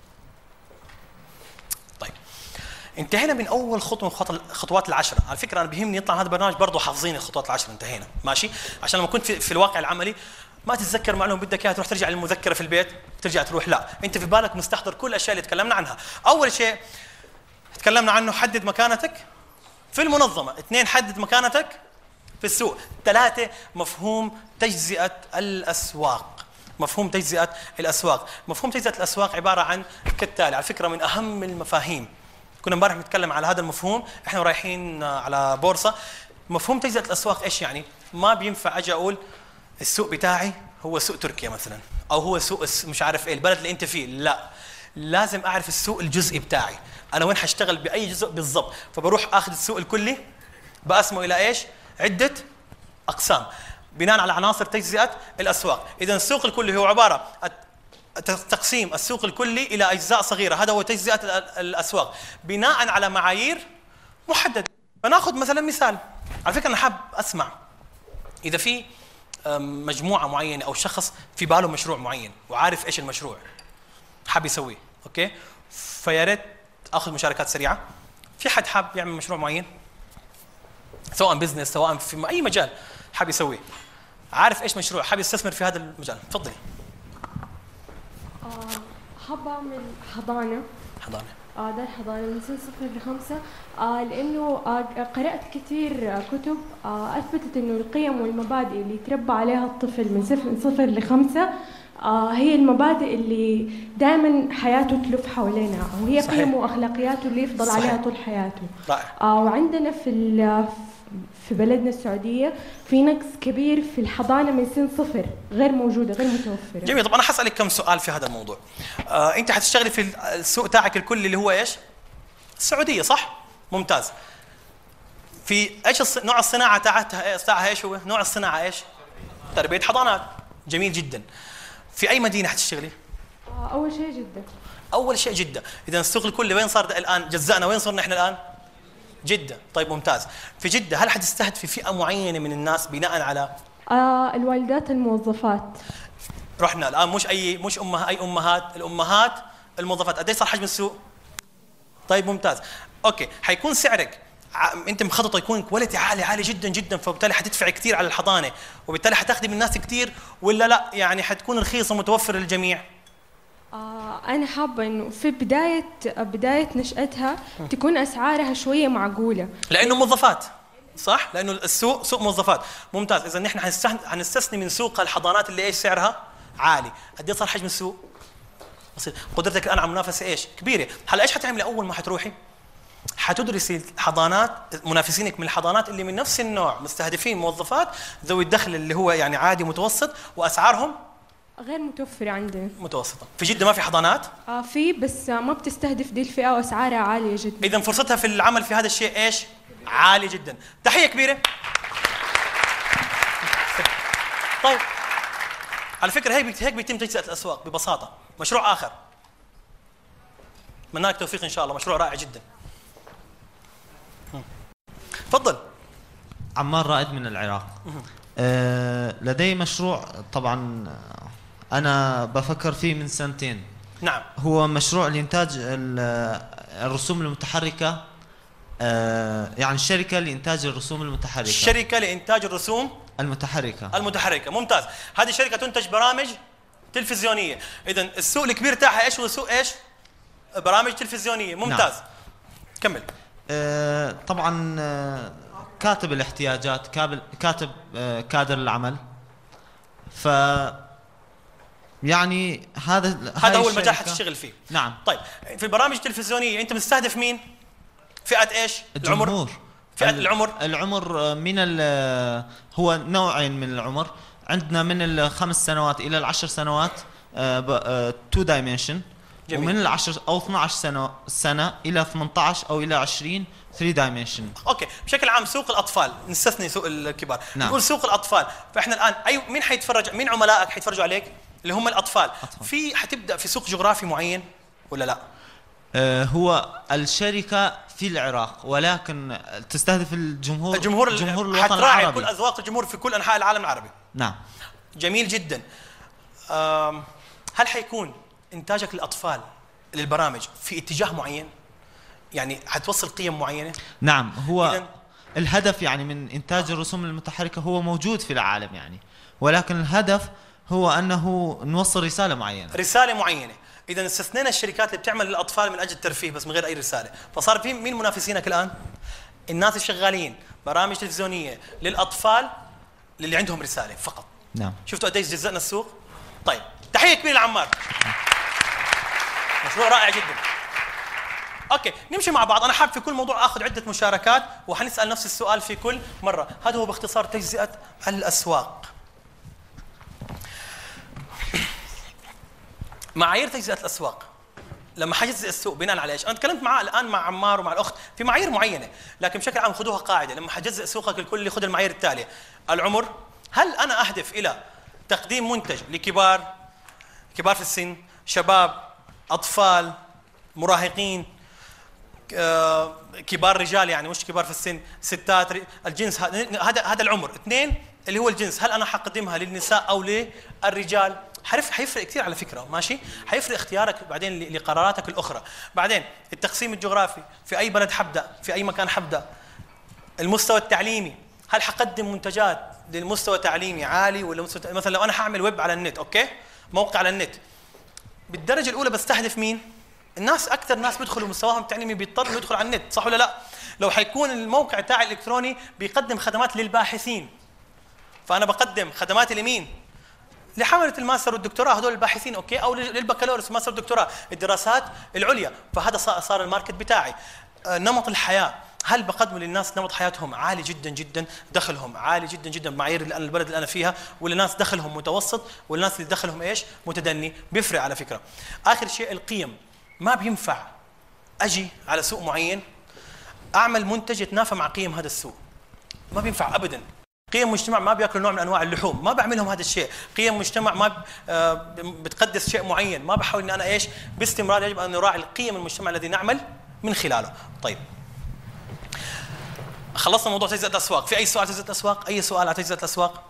طيب انتهينا من اول خطوه من الخطوات العشره. على فكره انا بيهمني يطلع هذا البرنامج برضه حافظين الخطوات العشره. انتهينا ماشي، عشان لما كنت في, في الواقع العملي ما تتذكر معلومه بدك اياها تروح ترجع للمذكره في البيت ترجع تروح، لا انت في بالك مستحضر كل الاشياء اللي تكلمنا عنها. اول شيء تكلمنا عنه حدد مكانتك في المنظمه، اثنين حدد مكانتك في السوق، ثلاثه مفهوم تجزئه الاسواق. مفهوم تجزئه الاسواق، مفهوم تجزئه الاسواق عباره عن كالتالي، على فكره من اهم المفاهيم. كنا امبارح بنتكلم على هذا المفهوم، احنا رايحين على بورصه. مفهوم تجزئه الاسواق ايش يعني؟ ما بينفع اجي اقول السوق بتاعي هو سوق تركيا مثلا، او هو سوق مش عارف ايه البلد اللي انت فيه، لا لازم اعرف السوق الجزئي بتاعي، انا وين حاشتغل باي جزء بالضبط. فبروح اخذ السوق الكلي بقسمه الى ايش؟ عده اقسام بناء على عناصر تجزئه الاسواق. اذا السوق الكلي هو عباره تقسيم السوق الكلي الى اجزاء صغيره، هذا هو تجزئه الاسواق بناء على معايير محدده. فناخذ مثلا مثال، على فكره انا حاب اسمع اذا في مجموعه معينه او شخص في باله مشروع معين وعارف ايش المشروع حاب يسويه، اوكي؟ فيا ريت اخذ مشاركات سريعه. في حد حاب يعمل مشروع معين سواء بزنس سواء في اي مجال حاب يسويه، عارف ايش مشروع حاب يستثمر في هذا المجال؟ تفضلي. آه حاب اعمل حضانه. حضانه اه دار حضانه من سن صفر لخمسه، آه لانه آه قرات كثير آه كتب آه اثبتت انه القيم والمبادئ اللي يتربى عليها الطفل من صفر من صفر لخمسه آه هي المبادئ اللي دائما حياته تلف حوالينها، وهي صحيح. قيمه واخلاقياته اللي يفضل صحيح. عليها طول حياته. رائع. آه وعندنا في ال- في بلدنا السعوديه في نقص كبير في الحضانه من سن صفر، غير موجوده، غير متوفره. جميل. طب انا حسألك كم سؤال في هذا الموضوع. آه انت حتشتغلي في السوق تاعك الكل اللي هو ايش؟ السعوديه، صح؟ ممتاز. في ايش الص... نوع الصناعه تاعتها تاعها ايش هو؟ نوع الصناعه ايش؟ تربيه حضانات. جميل جدا. في اي مدينه حتشتغلي؟ آه اول شيء جدا. اول شيء جده. اذا السوق الكلي وين صار الان؟ جزأنا وين صرنا احنا الان؟ جده. طيب ممتاز. في جده هل حتستهدفي فئه معينه من الناس بناء على آه الوالدات الموظفات. رحنا الان مش اي مش امها اي امهات، الامهات الموظفات. قديش صار حجم السوق؟ طيب ممتاز. اوكي، حيكون سعرك ع- انت مخططه يكون كواليتي عالي عالي جدا جدا، فبالتالي حتدفعي كثير على الحضانه، وبالتالي حتخدم الناس كثير، ولا لا يعني حتكون رخيصه ومتوفره للجميع؟ آه أنا حابة إنه في بداية بداية نشأتها تكون أسعارها شوية معقولة. لانه موظفات، صح؟ لانه السوق سوق موظفات. ممتاز. اذا نحن حنستهن- حنستثني من سوق الحضانات اللي ايش سعرها عالي. قد ايه صار حجم السوق؟ بسيط. قدرتك الان على المنافسه ايش؟ كبيره. هلا ايش حتعملي اول ما حتروحي؟ حتدرسي الحضانات، منافسينك من الحضانات اللي من نفس النوع، مستهدفين موظفات ذوي الدخل اللي هو يعني عادي متوسط، واسعارهم غير متوفرة عندنا. متوسطه. في جده ما في حضانات؟ آه في، بس ما بتستهدف دي الفئة وأسعارها عالية جدا. اذا فرصتها في العمل في هذا الشيء ايش؟ عالي جدا. تحيه كبيره. طيب على فكره هيك هيك بيتم تجزئه الاسواق ببساطه. مشروع اخر. اتمنى لك توفيق ان شاء الله، مشروع رائع جدا. تفضل. عمار رائد من العراق. آه لدي مشروع طبعا آه، أنا بفكر فيه من سنتين. نعم. هو مشروع لإنتاج ال- الرسوم المتحركة، آه يعني الشركة لإنتاج الرسوم المتحركة. الشركه لانتاج الرسوم المتحركة. المتحركه. ممتاز. هذه الشركه تنتج برامج تلفزيونيه. اذا السوق الكبير تاعها ايش هو؟ سوق ايش؟ برامج تلفزيونيه. ممتاز. نعم. كمل. آه طبعا آه كاتب الاحتياجات، كابل- كاتب آه كادر العمل. ف يعني هذا هذا هاي هو المجال الشركة- حتشتغل فيه. نعم. طيب في البرامج التلفزيونيه انت مستهدف مين؟ فئه ايش؟ العمر. الجمهور. فئه ال- العمر. العمر من ال هو نوعين من العمر. عندنا من الخمس سنوات الى العشر سنوات تو دايمنشن، جميل. ومن العشر او اثني عشر سنه سنه الى ثمانية عشر او الى عشرين ثري دايمنشن. اوكي، بشكل عام سوق الاطفال، نستثني سوق الكبار. نعم. نقول سوق الاطفال، فاحنا الان اي مين حيتفرج؟ مين عملائك حيتفرجوا عليك؟ اللي هم الاطفال. أطفال. في حتبدا في سوق جغرافي معين ولا لا؟ آه، هو الشركه في العراق ولكن تستهدف الجمهور الجمهور جمهور الوطن حتراعي العربي. كل اذواق الجمهور في كل انحاء العالم العربي. نعم. جميل جدا. آم، هل حيكون انتاجك للاطفال للبرامج في اتجاه معين؟ يعني حتوصل قيم معينه؟ نعم. هو إذن الهدف يعني من إنتاج الرسوم المتحركة هو موجود في العالم يعني، ولكن الهدف هو أنه نوصل رسالة معينة. رساله معينه. اذا استثنينا الشركات اللي بتعمل للاطفال من اجل الترفيه بس من غير اي رساله، فصار في مين منافسينك الان؟ الناس الشغالين برامج تلفزيونيه للاطفال اللي عندهم رساله فقط. نعم. شفتوا قديش جزأنا السوق؟ طيب تحيه كبيره لعمار. مشروع رائع جدا. اوكي نمشي مع بعض. انا حابب في كل موضوع اخذ عده مشاركات وحنسال نفس السؤال في كل مره. هذا هو باختصار تجزئه الاسواق. معايير تجزئه الاسواق. لما حجزئ السوق بناء على ايش؟ انا تكلمت معاه الان مع عمار ومع الاخت في معايير معينه، لكن بشكل عام خذوها قاعده. لما حجزئ سوقك الكلي خذ المعايير التاليه: العمر، هل انا اهدف الى تقديم منتج لكبار كبار في السن، شباب، اطفال، مراهقين، آه، كبار رجال يعني مش كبار في السن، ستات، الجنس، هذا هذا العمر. اثنين اللي هو الجنس، هل انا حقدمها للنساء او للرجال؟ حرف حيفرق كثير على فكره، ماشي؟ حيفرق اختيارك بعدين لقراراتك الاخرى. بعدين التقسيم الجغرافي، في اي بلد حبدا، في اي مكان حبدا. المستوى التعليمي، هل حقدم منتجات للمستوى تعليمي عالي ولا مستوى، مثلا لو انا حاعمل ويب على النت، اوكي؟ موقع على النت، بالدرجه الاولى بستهدف مين؟ الناس، اكثر ناس بيدخلوا مستواهم التعليمي بيضطروا يدخلوا على النت، صح ولا لا؟ لو حيكون الموقع تاعي الالكتروني بيقدم خدمات للباحثين، فانا بقدم خدمات لمين؟ لحمله الماستر والدكتوراه هذول الباحثين اوكي، او للبكالوريوس والماستر والدكتوراه الدراسات العليا، فهذا صار الماركت بتاعي. نمط الحياه، هل بقدم للناس نمط حياتهم عالي جدا جدا، دخلهم عالي جدا جدا بمعايير البلد اللي انا فيها، ولا ناس دخلهم متوسط، ولا ناس اللي دخلهم ايش؟ متدني؟ بيفرق على فكره. اخر شيء القيم، ما بينفع اجي على سوق معين اعمل منتج يتنافى مع قيم هذا السوق، ما بينفع ابدا. قيم مجتمع ما بياكلوا نوع من انواع اللحوم، ما بعملهم هذا الشيء. قيم مجتمع ما بتقدس شيء معين، ما بحاول ان انا ايش؟ باستمرار يجب ان نراعي القيم المجتمع الذي نعمل من خلاله. طيب خلصنا موضوع تجزئة الاسواق، في اي سؤال تجزئة الاسواق؟ اي سؤال على تجزئة الاسواق؟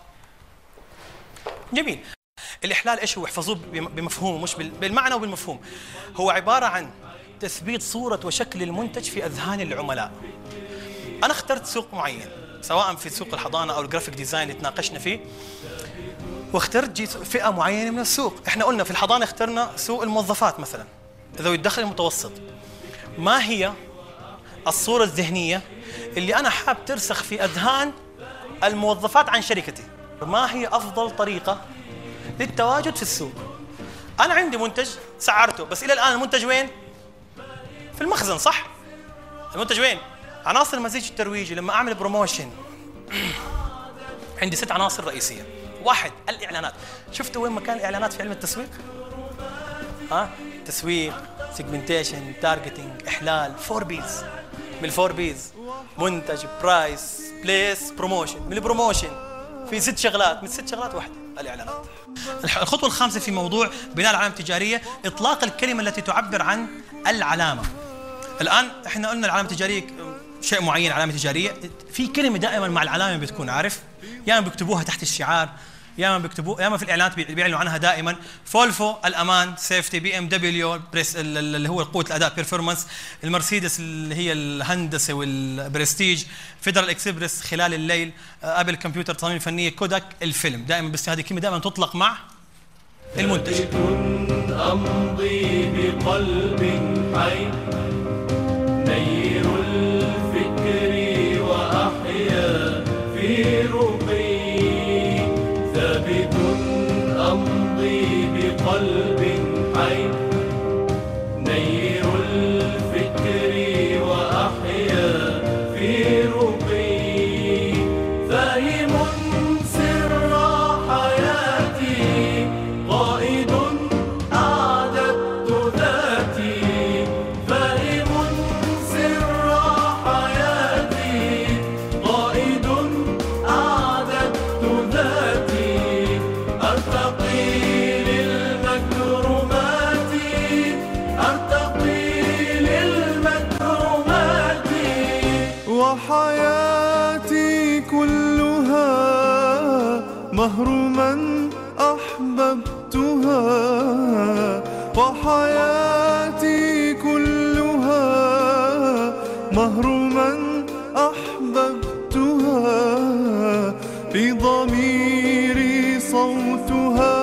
جميل. الاحلال ايش هو؟ احفظوه بمفهومه مش بالمعنى وبالمفهوم. هو عباره عن تثبيت صوره وشكل المنتج في اذهان العملاء. انا اخترت سوق معين، سواء في سوق الحضانه او الجرافيك ديزاين اللي تناقشنا فيه، واخترت فئه معينه من السوق. احنا قلنا في الحضانه اخترنا سوق الموظفات مثلا، ذوي الدخل المتوسط. ما هي الصوره الذهنيه اللي انا حاب ترسخ في اذهان الموظفات عن شركتي؟ ما هي افضل طريقه للتواجد في السوق؟ انا عندي منتج سعرته، بس الى الان المنتج وين؟ في المخزن، صح؟ المنتج وين؟ عناصر المزيج الترويجي. لما اعمل بروموشن عندي ست عناصر رئيسيه. واحد، الاعلانات. شفتوا وين مكان الاعلانات في علم التسويق؟ ها؟ تسويق، سيجمنتيشن، تارجتنج، احلال، فور بيز. من الفور بيز منتج، برايس، بليس، بروموشن. من البروموشن في ست شغلات، من ست شغلات واحده الاعلانات. الخطوه الخامسه في موضوع بناء العلامه التجاريه اطلاق الكلمه التي تعبر عن العلامه. الان احنا قلنا العلامه التجاريه شيء معين، علامه تجاريه، في كلمه دائما مع العلامه بتكون عارف، يا اما بيكتبوها تحت الشعار، يا اما بيكتبوها، يا اما في الاعلانات بيعلنوا عنها دائما. فولفو الامان، سيفتي، بي ام دبليو بريس اللي هو قوه الاداء بيرفورمانس، المرسيدس اللي هي الهندسه والبرستيج، فيدرال اكسبرس خلال الليل، ابل كمبيوتر تصاميم فنيه، كوداك الفيلم. دائما بس هذه الكلمه دائما تطلق مع المنتج. امضي بقلب حي نير الفكر واحيا في رقي ثابت امضي بقلب حي نير الفكر واحيا في رقي فاهم سر حياتي قائد أعددت ذاتي فاهم سر حياتي قائد أعددت ذاتي أرتقي للمكرمات أرتقي للمكرمات وحياتي كلها مهر من أحببتها وحياتي كلها مهر من أحببتها في ضميري صوتها